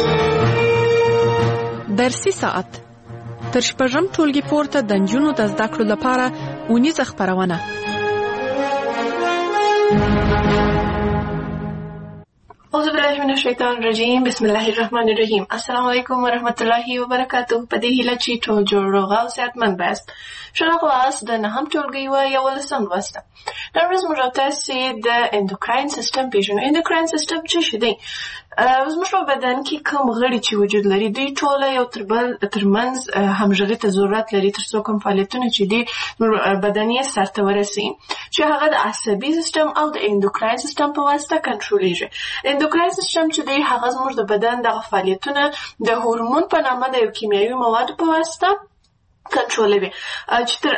درسي ساعت تر شپږم ټولګي پورته د نجونو د زده کړو لپاره اونیزه خپرونه. اعوذ بالله من الشیطان الرجیم، بسم الله الرحمن الرحیم. السلام علیکم و رحمت الله و برکاته. په دې هیله چې ټول جوړ روغ او صحتمند یاست. ښه راغلاست د 9م ټولګي و 11 لوست. نن ورځ موږ تاسې د اندوکراین سیستم پیژنو. اندوکراین سیستم څه شی دی؟ زموږ په بدن کې کوم غړي چې وجود لري دوی ټوله یو ترمنځ همغږي ته ضرورت لري تر څو کوم فعالیتونه چې دي بدن یې سرته ورسوي، چې هغه د عصبي سیستم او د اندوکراین سیستم په واسطه کنټرولېږي. اندوکراین سیستم چې دی هغه زموږ د بدن دغه فعالیتونه د هورمون په نامه د یو کیمیاوي موادو په واسطه کنټرولوي، چې تر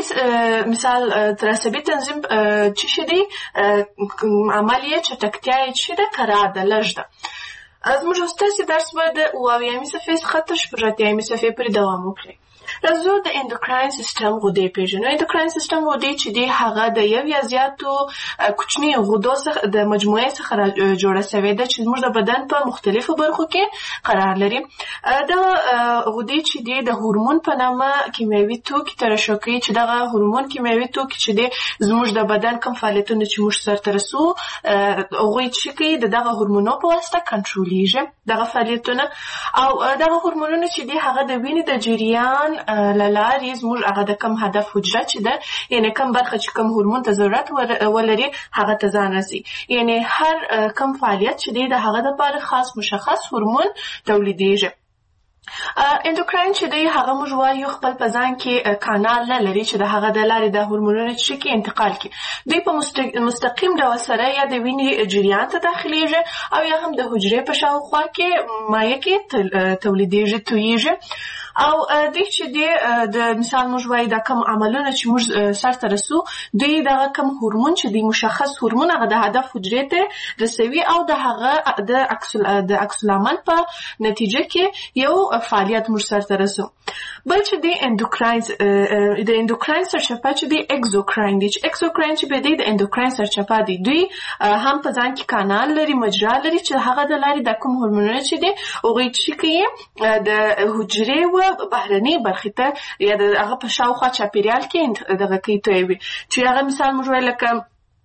عصبي تنظیم چې شي دی عمل یې چټکتیا یې چې ده کرار ده، لږ ده. زموږ ستاسې درس به د اویامې صفحې څخه تر 80مې صفحې پورې دوام وکړي. راځو د اندوکراین سیستم غدې پیژنو. اندوکراین سیستم غدې چې دی هغه د یو یا زیاتو کوچنیو غدو څخه د مجموعې څخه جوړه شوې ده چې زموږ د بدن په مختلفو برخو کې قرار لري. دا غدې چې دی د هورمون په نامه کیمیاوي توکي ترشح کوي، چې دغه هورمون کیمیاوي توکي چې دی زموږ د بدن کوم فعالیتونه چې موږ سرته رسوو هغوی چې کوي د دغه هورمونو په واسطه کنټرولېږي دغه فعالیتونه. او دغه هورمونونه چې دی هغه د وینې د جریان لارې زموږ هغه د کم هدف حجره چې ده، یعنی کم برخه چې کم هورمون ته ضرورت ولري هغه ته ځان رسي، یعنی هر کم فعالیت چې دی د هغه دپاره خاص مشخص هورمون تولیدېږي. اندوکراین چې دی هغه موږ وایو خپل په ځان کې کانال نه لري چې د هغه د لارې د هورمونونو چې کې انتقال کړي. دوی په مستقیم ډول سره یا د وینې جریان ته داخلېږي او یا هم د حجرې په شاوخوا کې مایع کې تولیدېږي، تویېږي. او دوی چې دی د مثال موږ وایو دا کم عملونه چې موږ سرته رسو دوی دغه کم هورمون چې دی مشخص هورمون هغه د هدف حجرې ته رسوي او د هغه د عکس العمل په نتیجه کې یو فعالیت موږ سرته رسو. بل چې دی د اندوکراین سرچپه چې دی اکزوکراین دی، چې اکزوکراین چې دی د اندوکراین سرچپه دی. دوی هم په ځان کې کانال لري، مجرا لري چې هغه د لارې د کوم هورمونونه چې دی هغوی چې کوي د حجرې و بهرنۍ برخې ته یا د هغه په شاوخوا چاپېریال کې دغه کوي تویوي، چې هغه مثال موږ وایو لکه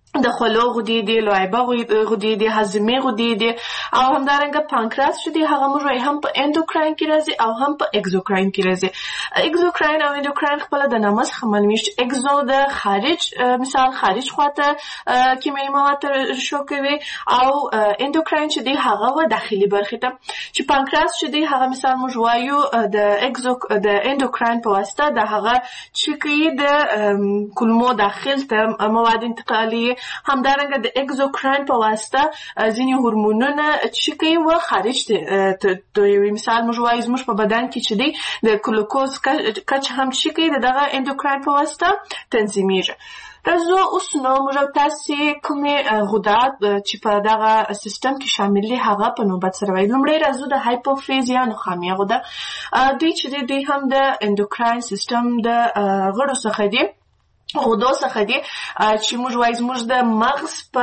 د خولو غدې دي، لعابه غدې دي، هضمي غدې دي، او همدارنګه پانکراس چې دی هغه موږ وایي هم په اندوکراین کې راځي او هم په اګزوکراین کې راځي. اګزوکراین او اندوکراین خپله د نامه څخه معلومیږي چې اګزو د خارج مثال خارج خواته کیمیاوي مواد ترشح کوي او اندوکراین چې دی هغه و داخلي برخې ته، چې پانکراس چې دی هغه مثال موږ وایو د اندوکراین په واسطه د هغه چې کوي د کولمو داخل ته مواد انتقالي، همدارنګه د اګزوکراین په واسطه ځینې هورمونونه چې کوي و خارج ته یو مثال موږ وایو زموږ په بدن کې چې دی د ګلوکوز کچه هم چې کوي دغه اندوکراین په واسطه تنظیمیږي. راځو اوس نو موږ تاسې کومې غدات چې په دغه سیستم کې شامل دي هغه په نوبت سره وایو. لومړی راځو د هایپوفیز یا نخامیه غده. دوی چې دوی هم د اندوکراین سیستم د غړو څخه دي، غدو څخه دي چې موږ وایو زموږ د مغز په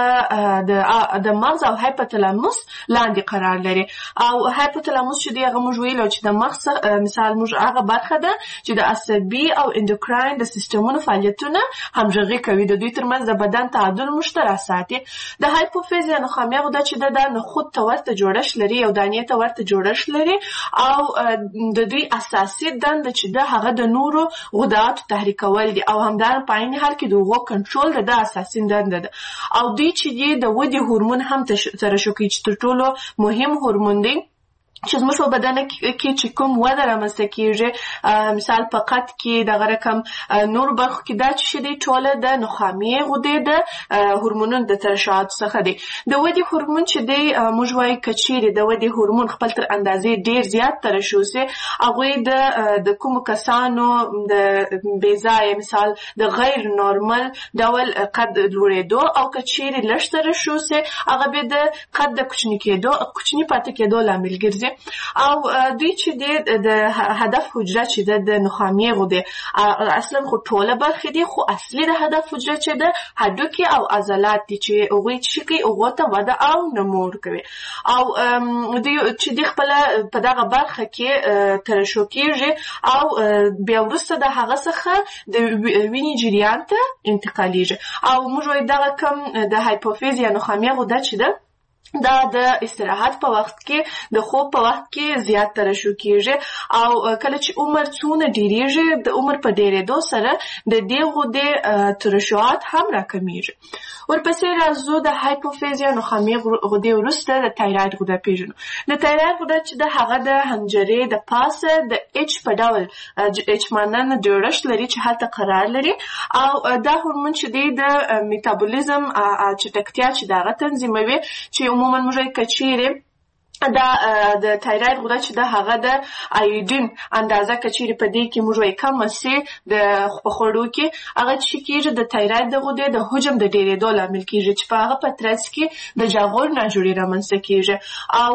د مغز او هایپوتلاموس لاندې قرار لري. او هایپوتلاموس چې دی هغه موږ ویلو چې د مغز مثال موږ هغه برخه ده چې د عصبي او اندوکراین د سیستمونو فعالیتونه همغږي کوي، د دوی ترمنځ د بدن تعادل مشترک ساتي. د هایپوفیز یا نخامیه غده چې د نخود ته ورته جوړښت لري، یو دانې ته ورته جوړښت لري، او د دوی اساسي دنده چې ده هغه د نورو غداتو تحریکول دي او همدارنګه په عین حال کې د هغو کنټرول د اساسي دنده ده. او دوی چې دی د ودې هورمون هم ترشح کوي چې تر ټولو مهم هورمون دی چې زموږ په بدن کې چې کوم وده رامنځته کېږي، مثال په قد کې دغه رقم نور برخو کې دا چې دی ټوله د نخامیې غدې د هورمونونو د ترشحاتو څخه دی. د ودې هورمون چې دی موږ وایو که چیرې د ودې هورمون خپل تر اندازې ډېر زیات ترشح سي، هغوی د کومو کسانو د بې ځایه مثال د غیر نورمل ډول قد لوړېدو او که چیرې لږ ترشح سي هغه بیا د قد د کوچني پاتې کېدو لامل ګرځي. او دوی چې د هدف حجره چې د نخامیې غدې اصلا خو ټوله برخې دي، خو اصلي د هدف حجره چې د هډوکي او عضلات دي چې هغوی چې کوي هغو ته وده او نمو ورکوي. او دوی چې دی خپله په دغه برخه کې ترشح کېږي او بیا وروسته د هغه څخه د وینې جریان ته انتقالیږي. او موږ وایو دغه کم د هایپوفیز یا نخامیه غده چې ده دا د استراحت په وخت کې د خوب په وخت کې زیات ترشح کېږي. او کله چې عمر څونه ډېرېږي د عمر په ډېرېدو سره د دې غدې ترشحات هم راکمیږي. ورپسې راځو د هایپوفیز یا نخامیې غدې وروسته د تایراید غده پیژنو. د تایراید غده چې د هغه د حنجرې د پاسه د اچ په ډول اچ مانند جوړښت لري چې هلته قرار لري. او دا هورمون چې دی د میتابولیزم چټکتیا چې د هغه تنظیموي، چې عموما موږ یې که چیرې دا د تایراید غده چې د هغه د ایودین اندازه که چیرې په دې کې موږ وایي کمه سي د په خوړو کې، هغه چې کېږي د تایراید د غدې د حجم د ډېرېدو لامل کېږي چې په هغه په ترڅ کې د جاغور ناجوړي رامنځته کېږي. او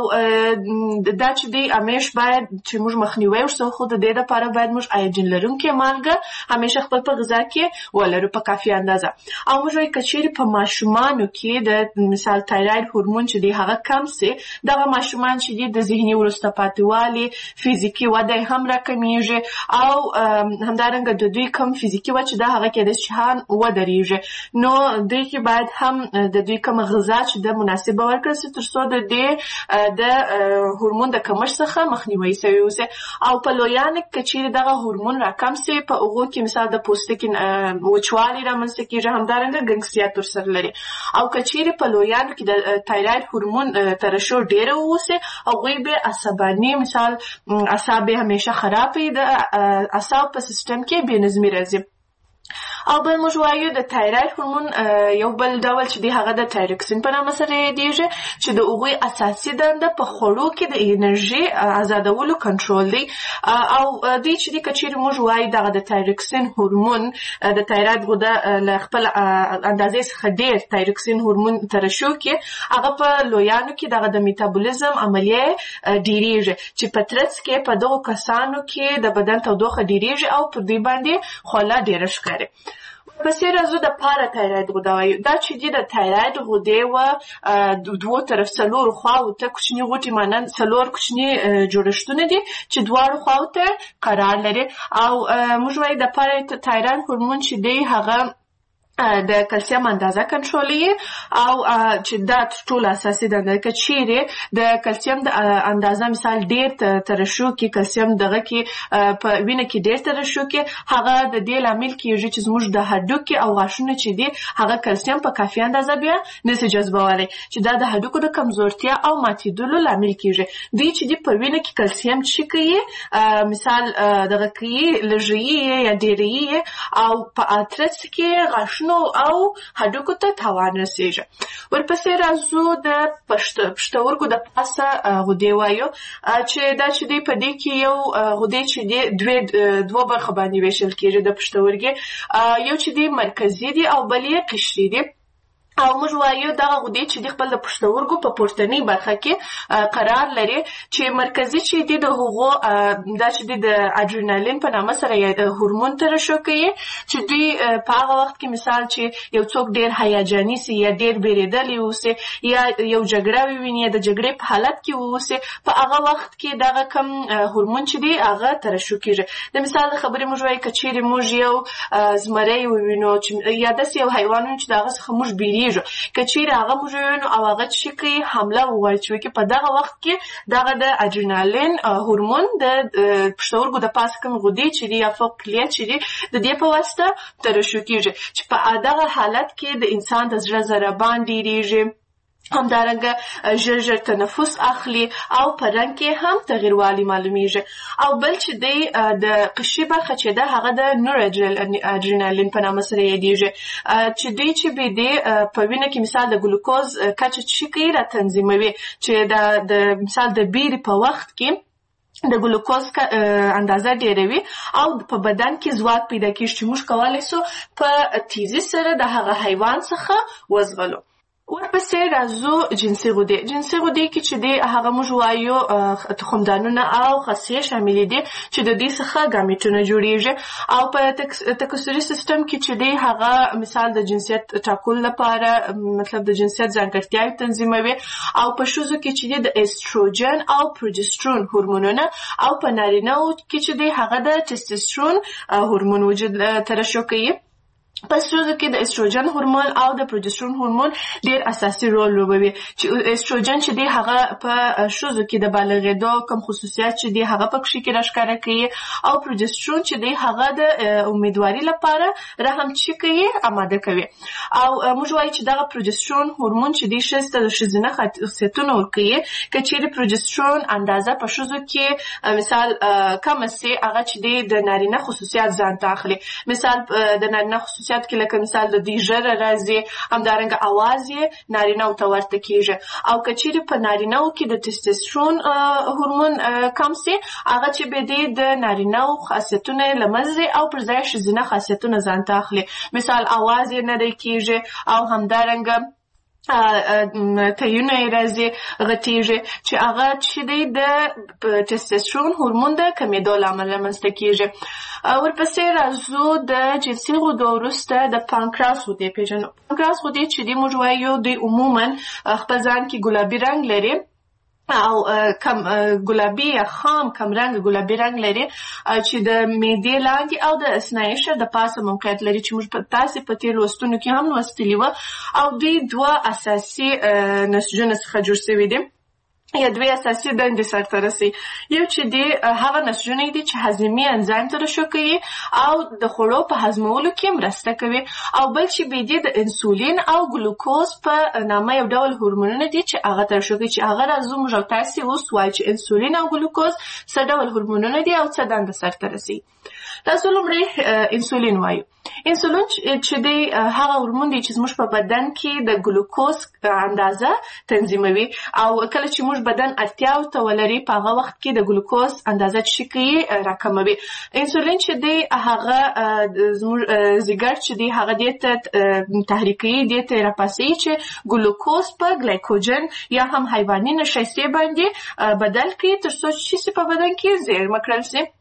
دا چې دی همیش باید چې موږ مخنیوی ورڅخه، خو د دې دپاره باید موږ ایودین لرونکې مالګه همیشه خپل په غذا کې ولرو په کافي اندازه. او موږ وایي که چیرې په ماشومانو کې د مثال تایراید هورمون چې دی هغه کم سي، دغه ماشومان چې دي د ذهني وروسته پاتېوالي، فزیکي وده هم راکمیږي. او همدارنګه د دوی کم فزیکي وده چې ده هغه کېدای شي هم ودرېږي. نو دوی کې باید هم د دوی کومه غذا چې ده مناسبه ورکړل سي تر څو د دې د هورمون د کمښت څخه مخنیوی سوی اوسي. او په لویانو کې که چیرې دغه هورمون راکم سي، په هغو کې مثال د پوستکي وچوالی رامنځته کېږي، همدارنګه ګنګسیات ورسره لري. او که چیرې په لویانو کې د تایراید هورمون ترشح ډېره هغوی به عصبانی مثال اعصاب همیشه خراب وي، د اعصاب په سیستم کې بې نظمي راځي. او بل موږ وایو د تایراید هورمون یو بل ډول چې دی هغه د تایروکسین په نامه سره یادېږي چې د هغوی اساسي دنده په خوړو کې د انرژي ازادولو کنټرول دی. او دوی چې دی که چیرې موږ وایو دغه د تایروکسین هورمون د تایراید غده له خپل اندازې څخه ډېر تایروکسین هورمون ترشح کړي، هغه په لویانو کې دغه د میتابولیزم عملیه ډېرېږي چې په ترڅ کې په دغو کسانو کې د بدن تودوخه ډېرېږي او پر دوی باندې خوله ډېره ښکاري. پسې راځو د پارا تایراید غده وایو. دا چې دی د تایراید غدې و دوو طرف څلورو خواو ته کوچني غوټې مانند څلور کوچني جوړښتونه دي چې دواړو خواو ته قرار لري. او موږ وایو د پارا تایراید هورمون چې دی هغه د کلسیم اندازه کنټرولوي او چې دا ټول اساسي ده که چیرې د کلسیم د اندازه مثال ډیر ترشح کې کلسیم دغه کې په وینه کې ډیر ترشح کې هغه د دې لامل کېږي چې زموږ د هډوکي او غاښونه چې دي هغه کلسیم په کافي اندازه بیا نشي جذبولی چې دا د هډوکو د کمزورتیا او ماتېدلو لامل کېږي دوی چې دي په وینه کې کلسیم چې کوي مثال دغه کوي لږوي یا ډیروي او په اترس کې غاښونه او هډوکو ته تاوان رسیږي. ورپسې راځو د پښتورګو د پاسه غدې وایو چې دا چې دی په دې کې یو غدې چې دی دوه برخه باندې ویشل کېږي د پښتورګي یو چې دی مرکزي دی او بل یې قشري دی او موږ وایو دغه غدې چې د خپل د پښتورګو په پورتنۍ برخه کې قرار لري چې مرکزي چې دی د هغو دا چې د اډرینالین په نامه سره یې هورمون ترشح کوي چې دوی په هغه وخت کې مثال چې یو څوک ډیر هیجاني سي یا ډیر بیریدلی اوسي یا یو جګړه وویني د جګړې په حالت کې اوسي په هغه وخت کې دغه کم هورمون چې دی هغه ترشح کیږي. د مثال خبرې موږ وایو که چیرې موږ یو زمری ووینو یا داسې یو حیوان چې دغه څخه موږ بیریږو که چیرې هغه موږ ووینو او هغه چې کوي حمله ووایي چې په دغه وخت کې دغه د اډرینالین هورمون د پښتورګو د پاسه کوم غدې چې دي یا فوق کلیه چې دي د دې په واسطه ترشح کیږي چې په دغه حالت کې د انسان د زړه ضربان ډیریږي همدارنګه ژر تنفس اخلي او په رنګ کې هم تغیروالی معلومیږي او بل چې دی د قشري برخه چې ده هغه د نور اډرینالین په نامه سره یادیږي چې دوی چې به دی په وینه کې مثال د ګلوکوز کچه چې کوي را تنظیموي چې د مثال د بیرې په وخت کې د ګلوکوز اندازه ډیروي او په بدن کې ځواک پیدا کیږي چې موږ کولی سو په تیزی سره د هغه حیوان څخه وزغلو. ورپسې راځو جنسي غدې. جنسي غدې کې چې دی هغه موږ وایو تخمدانونه او خصیې شامل دي چې د دې څخه ګامیټونه جوړیږي او په تکثري سیستم کې چې دی هغه مثال د جنسیت ټاکلو لپاره مطلب د جنسیت ځانګړتیاوې تنظیموي او په ښځو کې چې دی د ایستروجن او پروجسترون هورمونونه او په نارینه‌و کې چې دی هغه د ټسټوسترون هورمون وجود ترشح کوي. په ښځو کې د ایستروجن هورمون او د پروجسترون هورمون ډیر اساسي رول لوبوي چې ایستروجن چې دی هغه په ښځو کې د بالغېدو کوم خصوصیات چې دی هغه په کې راښکاره کوي او پروجسترون چې دی هغه د امیدواري لپاره رحم چې کوي آماده کوي او موږ وایو چې دغه پروجسترون هورمون چې دی ښځې ته د ښځینه خاصیتونه ورکوي که چیرې پروجسترون اندازه په ښځو کې مثال کمه سي هغه چې دی د نارینه خصوصیات ځان ته اخلي مثال د نارینه خصوصیات کې لکه مثال د دې ژره راځي همدارنګه اواز یې نارینه‌و ته ورته کېږي او که چیرې په نارینه‌و کې د ټسټوسترون هورمون کم سي هغه چې به دی د نارینه‌و خاصیتونه له منځه او پر ځای ښځینه خاصیتونه ځان ته اخلي مثال اواز یې نری کېږي او همدارنګه تیونه یې راځي غټیږي چې هغه چې دی د ټسټوسترون هورمون د کمیدو له امله رامنځته کېږي. ورپسې راځو د جنسي غدو وروسته د پانکراس غدې پېژنو. پانکراس غدې چې دی موږ وایو دوی عموما خپل ځان کې ګلابي رنګ لري او کم ګلابي یا خام کم رنګ ګلابي رنګ لري چې د معدې لاندې او د اثنایي د پاسه موقعیت لري چې موږ تاسې په تېرو لوستونو کې هم لوستلي وه او دوی دوه اساسي نسجونه څخه جوړ شوي دي یا دوی اساسي دندې سرته رسي. یو چې دی هغه نسجونه دي چې هضمي انزایم ترشح کوي او د خوړو په هضمولو کې مرسته کوي او بل چې به دی د انسولین او ګلوکوز په نامه یو ډول هورمونونه دي چې هغه ترشح کوي چې هغه راځو موږ تاسې اوس وایو چې انسولین او ګلوکوز څه ډول هورمونونه دي او څه دنده سرته رسي. تاسو لومړی انسولین وایو. انسولین چې دی هغه هورمون دی چې زموږ په بدن کې د ګلوکوز اندازه تنظیموي او کله چې موږ بدن اړتیاو ته ولري په هغه وخت کې د ګلوکوز اندازه چې کوي راکموي. انسولین چې دی هغه زموږ ځیګر چې دی هغه دې ته تحریکوي دې ته راپاسوي چې ګلوکوز په ګلایکوجن یا هم حیواني نشایستې باندې بدل کړي تر څو چې په بدن کې زېرمه کړل شي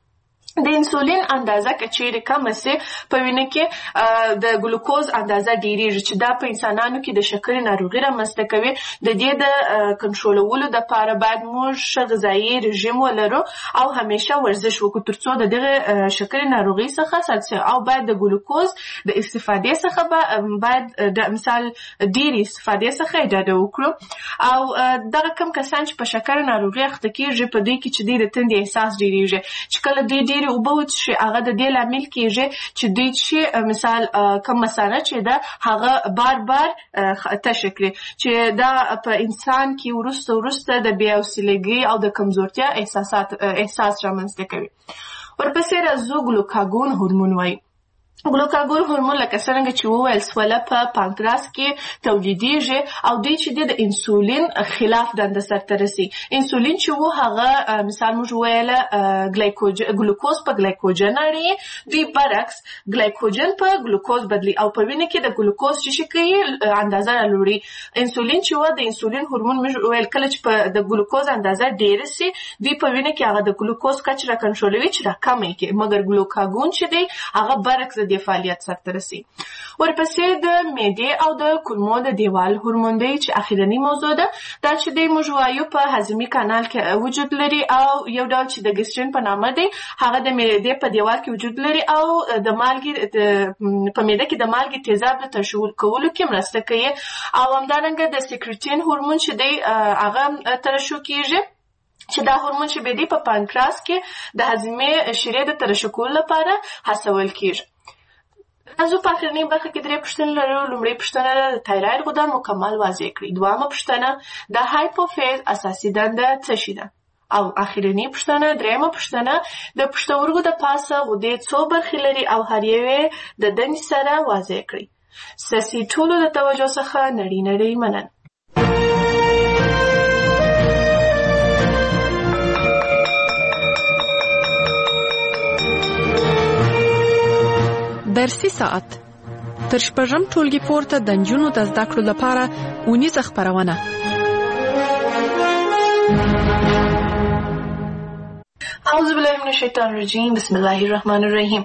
د انسولین اندازه که چیرې کمه سي په وینه کې د ګلوکوز اندازه ډیریږي چې دا په انسانانو کې د شکرې ناروغي رامنځته کوي. د دې د کنټرولولو دپاره باید موږ ښه غذایي رژیم ولرو او همیشه ورزش وکړو ترڅو د دغه شکرې ناروغي څخه ساتل شي. او باید د ګلوکوز د استفادې څخه باید د مثال ډیرې استفادې څخه ډډه وکړو. او دغه کم کسان چې په شکرې ناروغي اخته کېږي په دوی کې چې دوی د تندې احساس ډیریږي چې کله دوی اوبه وڅښي هغه د دې لامل کېږي چې دوی چې مثال کم مثانه چې ده هغه بار بار تشه کړي چې دا په انسان کې وروسته د بې حوصلګۍ او د کمزورتیا احساس رامنځته کوي. ورپسې راځو ګلوکاګون هورمون وایي. ګلوکاګون هورمون لکه څرنګه چې وویل سوله په پانکراس کې تولیدیږي او دوی چې د انسولین خلاف دنده سرته رسي. انسولین چې و هغه مثال موږ ویله ګلوکوز په ګلایکوجن اړوي، دوی برعکس ګلایکوجن په ګلوکوز بدلی او په وینه کې د ګلوکوز چې کوي اندازه راوړي. انسولین چې و د انسولین هورمون موږ ویل کله چې په د ګلوکوز اندازه ډیره سي دوی په وینه کې هغه د ګلوکوز کچه کنټرولوي چې راکمه کوي، مګر ګلوکاګون چې دی هغه برعکس د فعالیت سرته رسي. ورپسې د معدې او د کولمو د دیوال هورمون دی چې اخیرنی موضوع ده. دا چې دی موږ وایو په هضمي کانال کې وجود لري او یو ډول چې د ګسترین په نامه دی هغه د معدې په دیوال کې وجود لري او د مالګې په معده کې د مالګې تیزاب د ترشح کولو کې مرسته کوي. او همدارنګه د سیکریټین هورمون چې دی هغه ترشح کیږي چې دا هورمون چې بدی په پانکراس کې د هضمي شیرې د ترشح کولو لپاره هڅول کیږي. راځو په اخرنۍ برخه کې درې پوښتنې لرو. لومړۍ پوښتنه د تایراید غده مکمل واضح کړئ. دویمه پوښتنه د هایپوفیز اساسي دنده څه شي ده؟ او اخرنۍ پوښتنه دریمه پوښتنه د پښتورګو د پاسه غدې څو برخې لري او هر یوې د دندې سره واضح کړئ. ستاسې ټولو د توجه څخه نړۍ مننه. درسي ساعت تر شپږم ټولګي پورته د نجونو د زده کړو لپاره اونیزه خپرونه. اعوذ بالله من الشیطان الرجیم بسم الله الرحمن الرحیم.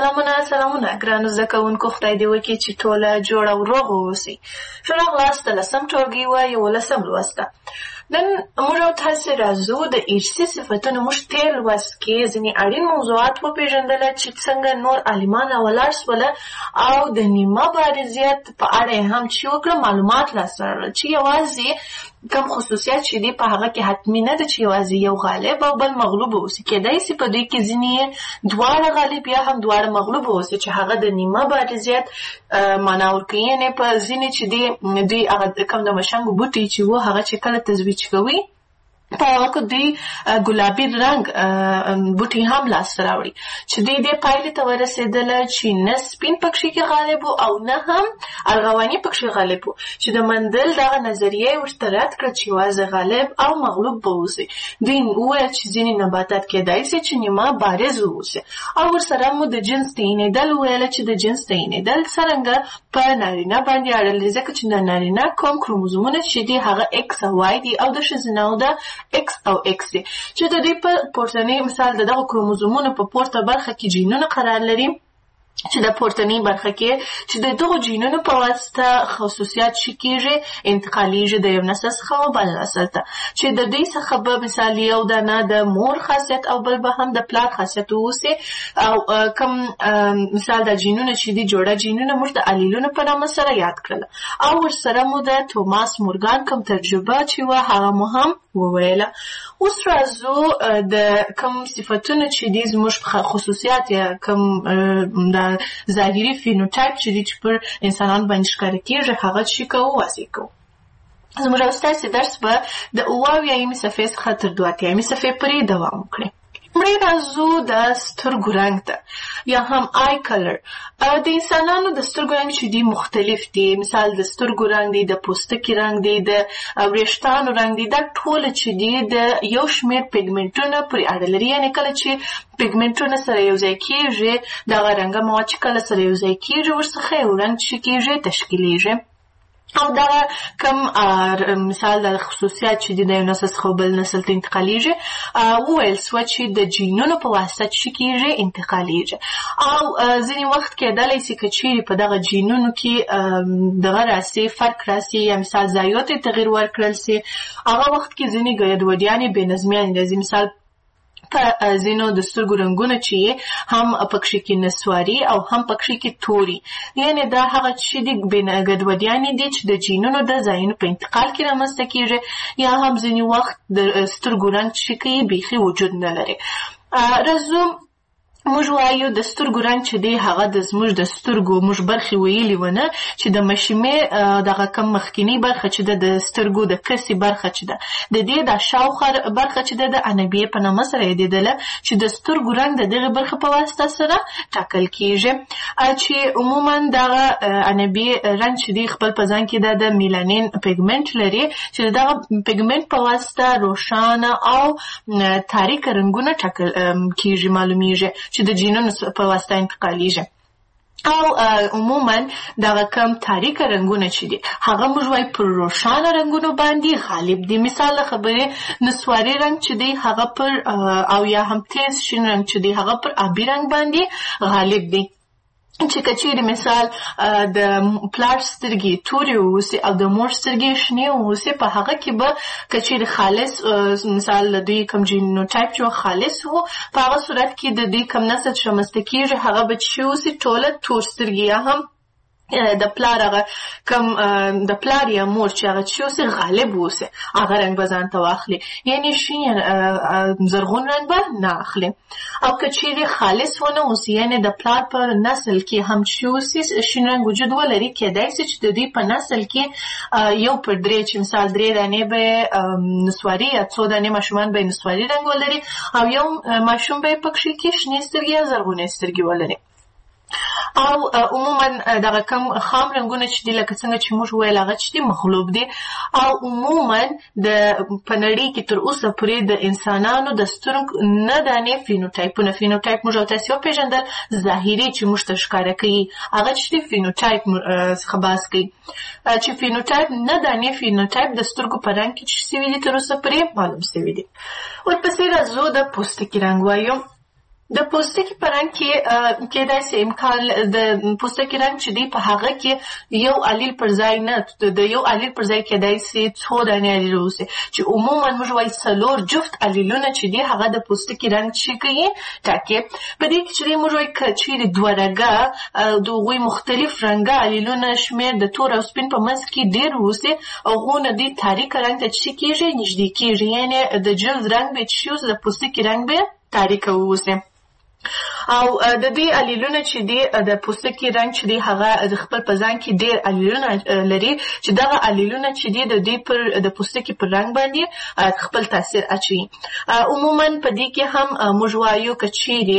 سلامونه ګرانو زده کوونکو، خدای دې وکړي چې ټوله جوړ او روغ واوسئ. ښه راغلاست د 10م ټولګي و 11م لوست. نن موږ او تاسې راځو د ارثي صفتونو. موږ تېر لوست کې ځینې اړین موضوعات وپېژندله چې څنګه نور عالمان راولاړ سوله او د نیمه بارزیت په اړه یې هم چې وکړه معلومات لاسته راغلل چې یوازې کم خصوصیات چې دي په هغه کې حتمي نه ده چې یوازې یو غالب او بل مغلوب اوسي. کېدای سي په دوی کې ځینې دواړه غالب یا هم دواړه مغلوب اوسي چې هغه د نیمه بارزیت معنا ورکوي. یعنې په ځینې چې دوی هغه کم د مشنګو بوټي چې و هغه چې کله تزویج کوي په هغه کې دوی ګلابي رنګ بوټي هم لاسته راوړي چې دوی دې پایلې ته ورسېدله چې نه سپین پکښې کې غالب او نه هم ارغواني پکښې غالب و چې د مندل دغه نظریه ورته رد کړه چې یوازې غالب او مغلوب به اوسي. دوی وویل چې ځینې نباتات کېدای سي چې نیمه بارز واوسي او ورسره مو د جنس تعینېدل وویله چې د جنس تعینېدل څرنګه په نارینه باندې اړه لري ځکه چې د نارینه کوم کروموزومونه چې دي هغه ایکس او وای دي او د ښځینهو د X او X دي چې د دوی په پورتنۍ مثال دغه کروموزومونو په پورته برخه کې جینونه قرار لري چې د پورتنۍ برخه کې چې د دغو جینونو په واسطه خصوصیات چې کېږي انتقالیږي د یو نسل څخه بل نسل ته چې د دوی څخه به مثال یو دانه د مور خاصیت او بل به هم د پلار خاصیت واوسي. او کوم مثال د جینونو چې دي جوړه جینونه موږ د الیلونو په نامه سره یاد کړل او ورسره مو د توماس مورګان کوم تجربه چې و هغه مو هم وویله. اوس راځو د کوم صفتونه چې دي زموږ خصوصیات یا کوم د ظاهري فینوټایپ چې دي چې پر انسانان باندې ښکاره کېږي هغه چې کوو واضح کوو. زموږ او ستاسې درس به د اویایمې صفحې څخه تر 82یمې صفحې پورې دوام وکړي. لومړی راځو د سترګو رنګ ته یا هم آی کلر. د انسانانو د سترګو رنګ چې دي مختلف دي. مثال د سترګو رنګ دی، د پوستکي رنګ دی، د وریښتانو رنګ دی. دا ټول چې دي د یو شمېر پیګمنټونه پورې اړه لري. یعنې کله چې پیګمنټونه سره یو ځای کېږي دغه رنګه مواد چې کله سره یو ځای کېږي ورڅخه یو رنګ چې کېږي تشکیلیږي. او دا کم مثال د خصوصیات چې د یو نسل څخه بل نسل ته انتقالیږي وویل سوه چې د جینونو په واسطه چې کېږي انتقالیږي او ځینې وخت کېدلی سي که چیرې په دغه جینونو کې دغه راسي فرق راسي یا مثال ځایو ته تغییر ورکړل سي هغه وخت کې ځینې ګډوډیانې بې نظمیانې راځي مثال په ځینو د سترګو رنګونه چې هم پکښې کې نسواري او هم پکښې کې توري یعنې دا هغه چې د ګډوډیانې دي چې د جینونو د ځایونو په انتقال کې رامنځته کېږي یا هم ځینې وخت د سترګو رنګ چې کوي بیخي وجود نه لري راځو موږ وایو د سترګو رنګ چې دی هغه د زموږ د سترګو موږ برخې ویلي ونه چې د مشیمې دغه کم مخکینی برخه چې د سترګو د کسي برخه چې ده د دې د شاوخوا برخه چې د انبیه په نامه سره یادېدله چې د سترګو رنګ د دغه برخه په واسطه سره ټاکل کیږي چې عموما دغه انبیه رنګ چې دی خپل په ځان کې د میلانین پیګمنټ لري چې دغه پیګمنټ په واسطه روښانه او تاریک رنګونه ټاکل کیږي معلومیږي چې د جینونو په واسطه انتقالیږي او عموما دغه کم تاریک رنګونه چې دي هغه موږ وایو پر روښانه رنګونو باندې غالب دي مثال خبرې نسواري رنګ چې دی هغه پر او یا هم تیز شین رنګ چې دی هغه پر آبي رنګ باندې غالب دي چې کچېرې مثال د پلار سترګې تورې واوسي او د مور سترګې شنې واوسي په هغه کې به کچېرې خالص مثال د دوی کوم جینوټایپ چې خالص وو په هغه صورت کې د دوی کوم نسل چې رامنځته کېږي هغه به چې واوسي ټوله تور سترګې یا هم د پلار هغه کم د پلار یا مور چې هغه چې اوسه غالب اوسه هغه رنګ به ځان ته واخلي یعنی شین زرغون رنګ به نه اخلي او که چیرې خالص ونه اوسي یعنی د پلار په نسل کې هم چې اوسي شین رنګ وجود ولري کېدای شي چې د دوی په نسل کې یو پر درې چې مثال درې دانې به نسواري یا څو دانې ماشومان به نسواري رنګ ولري او یو ماشوم به پکښې کې شنې سترګې یا زرغونې سترګې ولري او عموما دغه کم خام رنګونه چې دي لکه څنګه چې موږ ویل هغه چې دي مغلوب دي او عموما د په نړۍ کې تر اوسه پورې د انسانانو د سترګو نه دانې فینوټایپ موږ او تاسې وپېژندل ظاهري چې موږ ته ښکاره کوي هغه چې دي فینوټایپ څخه بحث کوي چې فینوټایپ نه دانې فینوټایپ د سترګو په رنګ کې چې سوي دي تر اوسه پورې معلوم سوي دي ورپسې راځو د پوستکي رنګ وایو د پوستکي په رنګ کې کېدای شي امکان د پوستکي رنګ چې دی په هغه کې یو الیل پر ځای نه د یو الیل پر ځای کېدای شي څو دانې الیل اوسي چې عموما موږ وایو څلور جفت الیلونه چې دی هغه د پوستکي رنګ چې کوي ټاکي په دې کې چې موږ وایو چې دوه رنګه د هغوی مختلف رنګه الیلونه شمېر د تور او سپین په منځ کې ډېر اوسي او هغونه دی تاریک رنګ ته چې کېږي نږدې کېږي یعنې د جلد رنګ به چې اوس د پوستکي رنګ به تاریک اوسي او د دې الیلونه چې دی د پوستکي رنګ چې دی هغه د خپل په ځان کې ډېر الیلونه لري چې دغه الیلونه چې دی د دې پر د پوستکي پر رنګ باندې خپل تاثیر اچوي عموما په دې کې هم موږ وایو که چیرې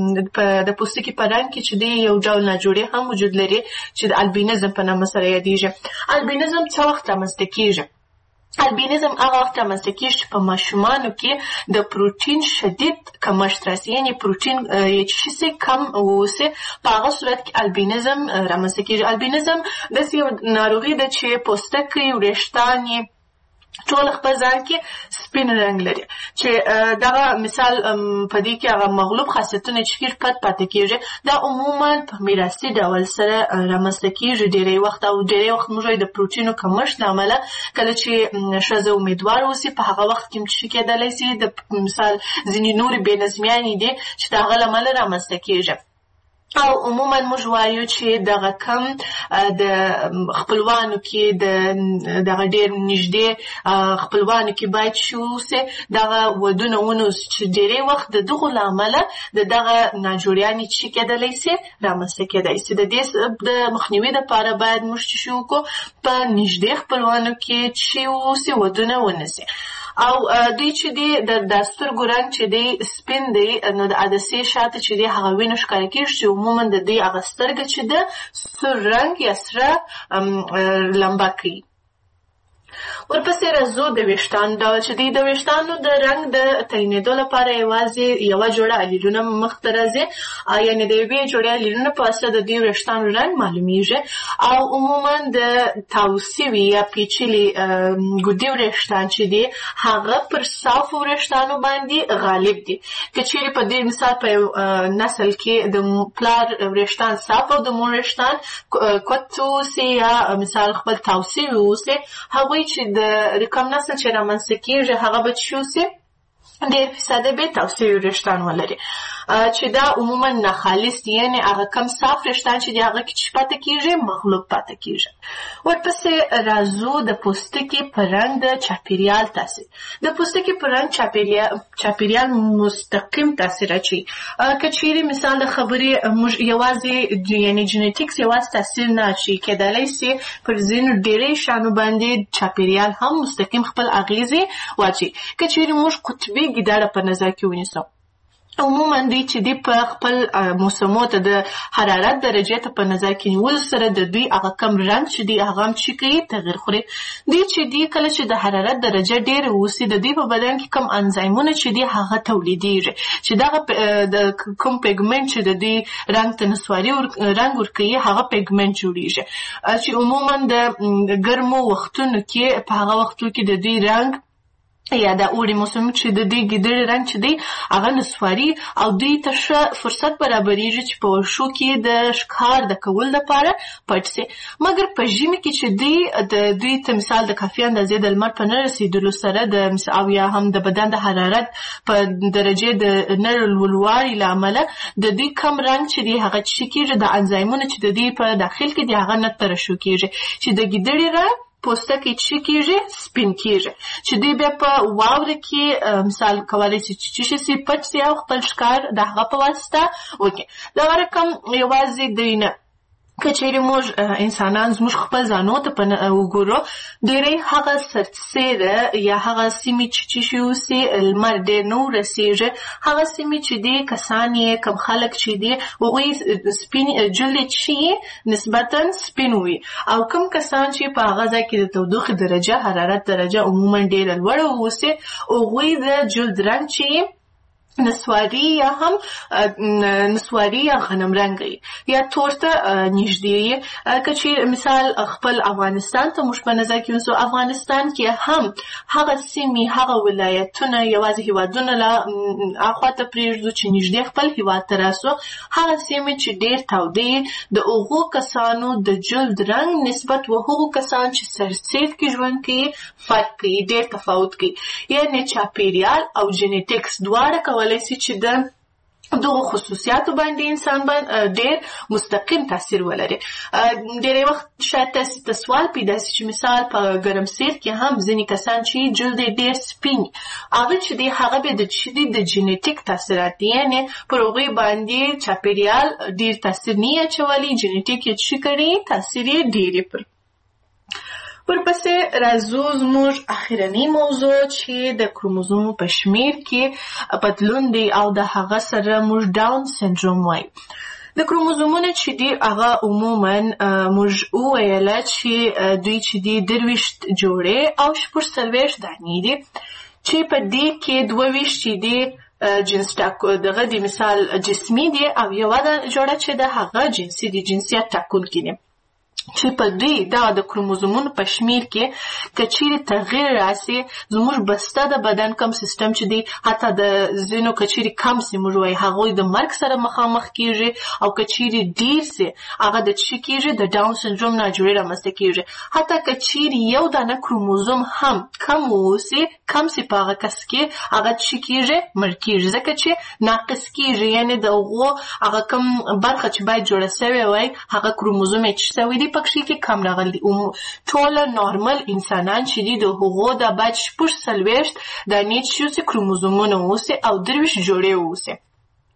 د پوستکي په رنګ کې چې دی یو ډول ناجوړي هم وجود لري چې د البینزم په نامه سره یادېږي البینزم څه وخت رامنځته کېږي البینزم هغه وخت رامنځته کېږي چې په ماشومانو کې د پروټین شدید کمښت راسي یعنې پروټین چې شي کم واوسي په هغه صورت کې البینزم رامنځته کېږي البینزم داسې یو ناروغي ده چې پوستکی وریښتان یې ټول خپل ځان کې سپین رنګ لري چې دغه مثال په دې کې هغه مغلوب خاصیتونه چې پاتې کېږي دا عموما په میراثي ډول سره رامنځته کېږي ډېری وخت او ډېری وخت موږ د پروټینو کمښت له امله کله چې ښځه امیدوار اوسي په هغه وخت کې چې کېدلی شي د مثال ځینې نورې بې نظمیانې دي چې د هغه له امله رامنځته کېږي او عموما موږ وایو چې دغه کم د خپلوانو کې دغه ډېر نږدې خپلوانو کې باید چې اوسي دغه ودونه ونوسي چې ډېری وخت د دغو له امله د دغه ناجوړیانې چې کېدلی شي رامنځته کېدای شي د دې د مخنیوي دپاره باید موږ چې وکړو په نږدې خپلوانو کې چې اوسي ودونه ونسي او دوی چې دی د سترګو رنګ چې دی سپین دی نو د عدسې شاته چې دی هغه وینه ښکاره کېږي چې عموما د دې هغه سترګه چې ده سور رنګ یا سره لمبه کوي ورپسې راځو د ویښتانو ډول چې دی د ویښتانو د رنګ د تعینېدو لپاره یوازې یوه جوړه الیلونه مخته راځي، یعنې د یوې جوړې الیلونه په واسطه د دوی ویښتانو رنګ معلومیږي او عموما د تاو سوي یا پیچلي ګودي وریښتان چې دي هغه پر صافو وریښتانو باندې غالب دي. که چیرې په دې مثال په یو نسل کې د پلار وریښتان صاف او د مور وریښتان کوت اوسي یا مثال خپل تاو سوي اوسي، هغوی چې د کوم نسل چې رامنځته کېږي هغه به چې اوسي ډېر فیصده به تاو سوي وریښتان ولري، چې دا عموما ناخالص دي، یعنې هغه کم صاف وریښتان چې دي هغه کې چې پاته کېږي مغلوب پاته کېږي. ورپسې راځو د پوستکي په رنګ د چاپېریال تاثیر. د پوستکي په رنګ چاپېریال مستقیم تاثیر اچوي. که چیرې مثال د خبرې موږ یوازې یعنې جینیټیکس یوازې تاثیر نه اچوي، کېدلی سي پر ځینو ډېرې شیانو باندې چاپېریال هم مستقیم خپل اغېزې واچوي. که چیرې موږ قطبي ګیدړه په نظر کې ونیسو، عموما دوی چې دی په خپل موسمو ته د حرارت درجې ته په نظر کې نیولو سره د دوی هغه کم رنګ چې دی هغه هم چې کوي تغیر خوري. دوی چې دی کله چې د حرارت درجه ډېره اوسي د دوی په بدن کې کم انزایمونه چې دی هغه تولیدېږي چې دغه د کوم پیګمنټ چې د دوی رنګ ته نسواري رنګ ورکوي هغه پیګمنټ جوړېږي، چې عموما د ګرمو وختونو کې په هغه وختو کې د دوی رنګ یا د اوړي موسم چې د دې ګیدړې رنګ چې دی هغه نسواري او دوی ته ښه فرصت برابرېږي چې په ورشو کې د ښکار د کولو لپاره پټ سي. مګر په ژمي کې چې دوی ته مثال د کافي اندازې د لمر په نه رسېدلو سره او یا هم د بدن د حرارت په درجې د نه لوړوالي له امله د دوی کم رنګ چې دی هغه چې کېږي د انزایمونو چې د دوی په داخل کې دی هغه نه ترشح کېږي چې د ګیدړې رنګ پوستکی چې کېږي سپین کېږي، چې دوی بیا په واوره کې مثال کولی سي چې سي پټ سي او خپل ښکار د هغه په واسطه وکړي. دغه رقم یوازې دوی نه، که چیرې موږ انسانان زموږ خپل ځانو ته وګورو، ډېری هغه سرسیره یا هغه سیمې چې شي اوسي لمر ډېر نه ورسېږي، هغه سیمې چې دي کسان یې کم خلک چې دي هغوی سپین جلد چې نسبتا سپین وي، او کم کسان چې په هغه ځای کې د تودوخې درجه حرارت درجه عموما ډېره لوړه اوسي هغوی د جلد رنګ چې نسواري یا هم نسواري یا غنم رنګي یا تور ته نږدې وي. که چې مثال خپل افغانستان ته موږ په نظر کې ونیسو، افغانستان کې هم هغه سیمې هغه ولایتونه یوازې هیوادونه له اخوا ته پرېږدو چې نږدې خپل هیواد ته راسو، هغه سیمې چې ډېر تودې د هغو کسانو د جلد رنګ نسبت و هغو کسان چې سرسید کې ژوند کوي فرق کوي، ډېر تفاوت کوي. یعنې چاپېریال او جینیټیکس دواړه کولی سي چې د دغو خصوصیاتو باندې انسان باندې ډېر مستقیم تاثیر ولري. ډېری وخت شاید تاسې ته سوال پیدا سي چې مثال په ګرمسیر کې هم ځینې کسان چې جلد یې ډېر سپین هغه چې دی هغه بیا د جینیټیک تاثیرات دي، یعنې پر هغوی باندې چاپېریال ډېر تاثیر نه یې اچولی، جینیټیک یې څه کړي تاثیر یې ډېر یې پر. ورپسې راځو زموږ اخرنۍ موضوع چې د کروموزومو په شمیر کې بدلون دی او د هغه سره موږ ډاون سنډروم وایو. د کروموزومونو چې دي هغه عموما موږ وویله چې دوی چې دي 23 جوړې او 46 دانې دي، چې په دې کې 22 چې دي جنس دغه د مثال جسمي دي او یوه جوړه چې د هغه جنسي دي، جنسیت ټاکونکي دي، چې په دوی دا د کروموزومونو په شمیر کې که چیرې تغیر راسي زموږ بسته د بدن کم سیستم چې دی حتی د ځینو که چیرې کم سي موږ وایي هغوی د مرګ سره مخامخ کېږي، او که چیرې ډېر سي هغه د څه کېږي د ډاون سنډروم ناجوړي رامنځته کېږي. حتی که چیرې یو دانه کروموزوم هم کم واوسي کم سي په هغه کس کې هغه څه کېږي مړ کېږي، ځکه چې ناقص کېږي، یعنې د هغو هغه کم برخه چې باید جوړه سوې وای هغه کروموزوم یې څه سوی دی پکښې کې کم راغلی. ټوله نارمل انسانان چې دي د هغو د باید 46 دانې چې اوسي کروموزومونه اوسي او 23 جوړې اوسي.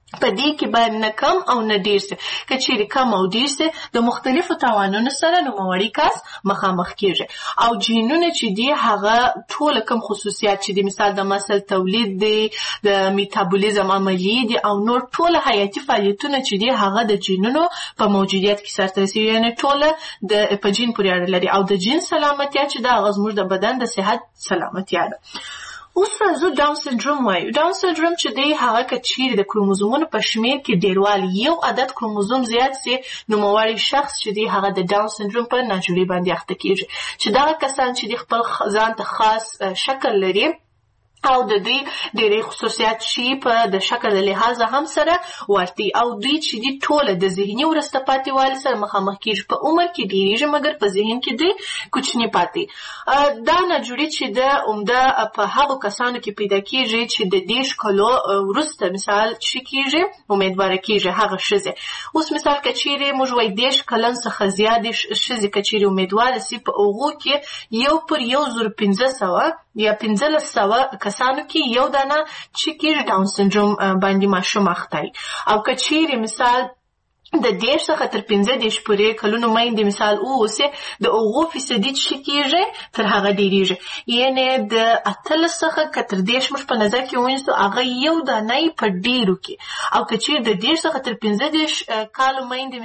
په دې کې باید نه کم او نه ډیر سي. که چیرې کم او ډیر سي د مختلفو تاوانونو سره نوموړی کس مخامخ کیږي. او جینونه چې دي هغه ټول کم خصوصیات چې دي، مثال د مسل تولید دي، د میتابولیزم عملیې دي او نور ټول حیاتي فعالیتونه چې دي هغه د جینونو په موجودیت کې سرته رسیږي. یعنې ټوله په جین پورې اړه لري او د جین سلامتیا چې دا هغه زموږ د بدن د صحت سلامتیا ده. اوس راځو ډاون سنډروم وایو. ډاون سنډروم چې دی هغه که چیرې د کروموزومونو په شمیر کې ډیروالی یو عدد کروموزوم زیات سي، نوموړی شخص چې دی هغه د ډاون سنډروم په ناجوړي باندې اخته کیږي. چې دغه کسان چې د خپل ځان ته خاص شکل لري او د دوی ډېرې خصوصیات شي په د شکل د لحاظه هم سره ورته او دوی چې دي ټوله د ذهني وروسته پاتې والي سره مخامخ کیږي. په عمر کې ډېریږي مګر په ذهن کې دوی کوچني پاتې. دا ناجوړي چې د عمده په هغو کسانو کې پیدا کیږي چې د 10 کالو وروسته مثال چې کیږي امیدواره کیږي هغه ښځې. اوس مثال که چیرې موږ وایو 10 کلن څخه زیاتې ښځې که چیرې امیدواره سي، په هغو کې 1/1500 یا 1500 کسانو کې یو دانه چې کیږي ډاون سنډروم باندې ماشوم اخته. او که چیرې مثال د 10 څخه تر 15 پورې کلونو میندې مثال اوسه د 0% چې کیږي تر هغه ډیریږي. یعنې د 18 څخه که تر 10 مش په نظر کې ونیسو هغه یو دانه په ډیرو کې. او که چیرې د 10 څخه تر 15 کالو میندې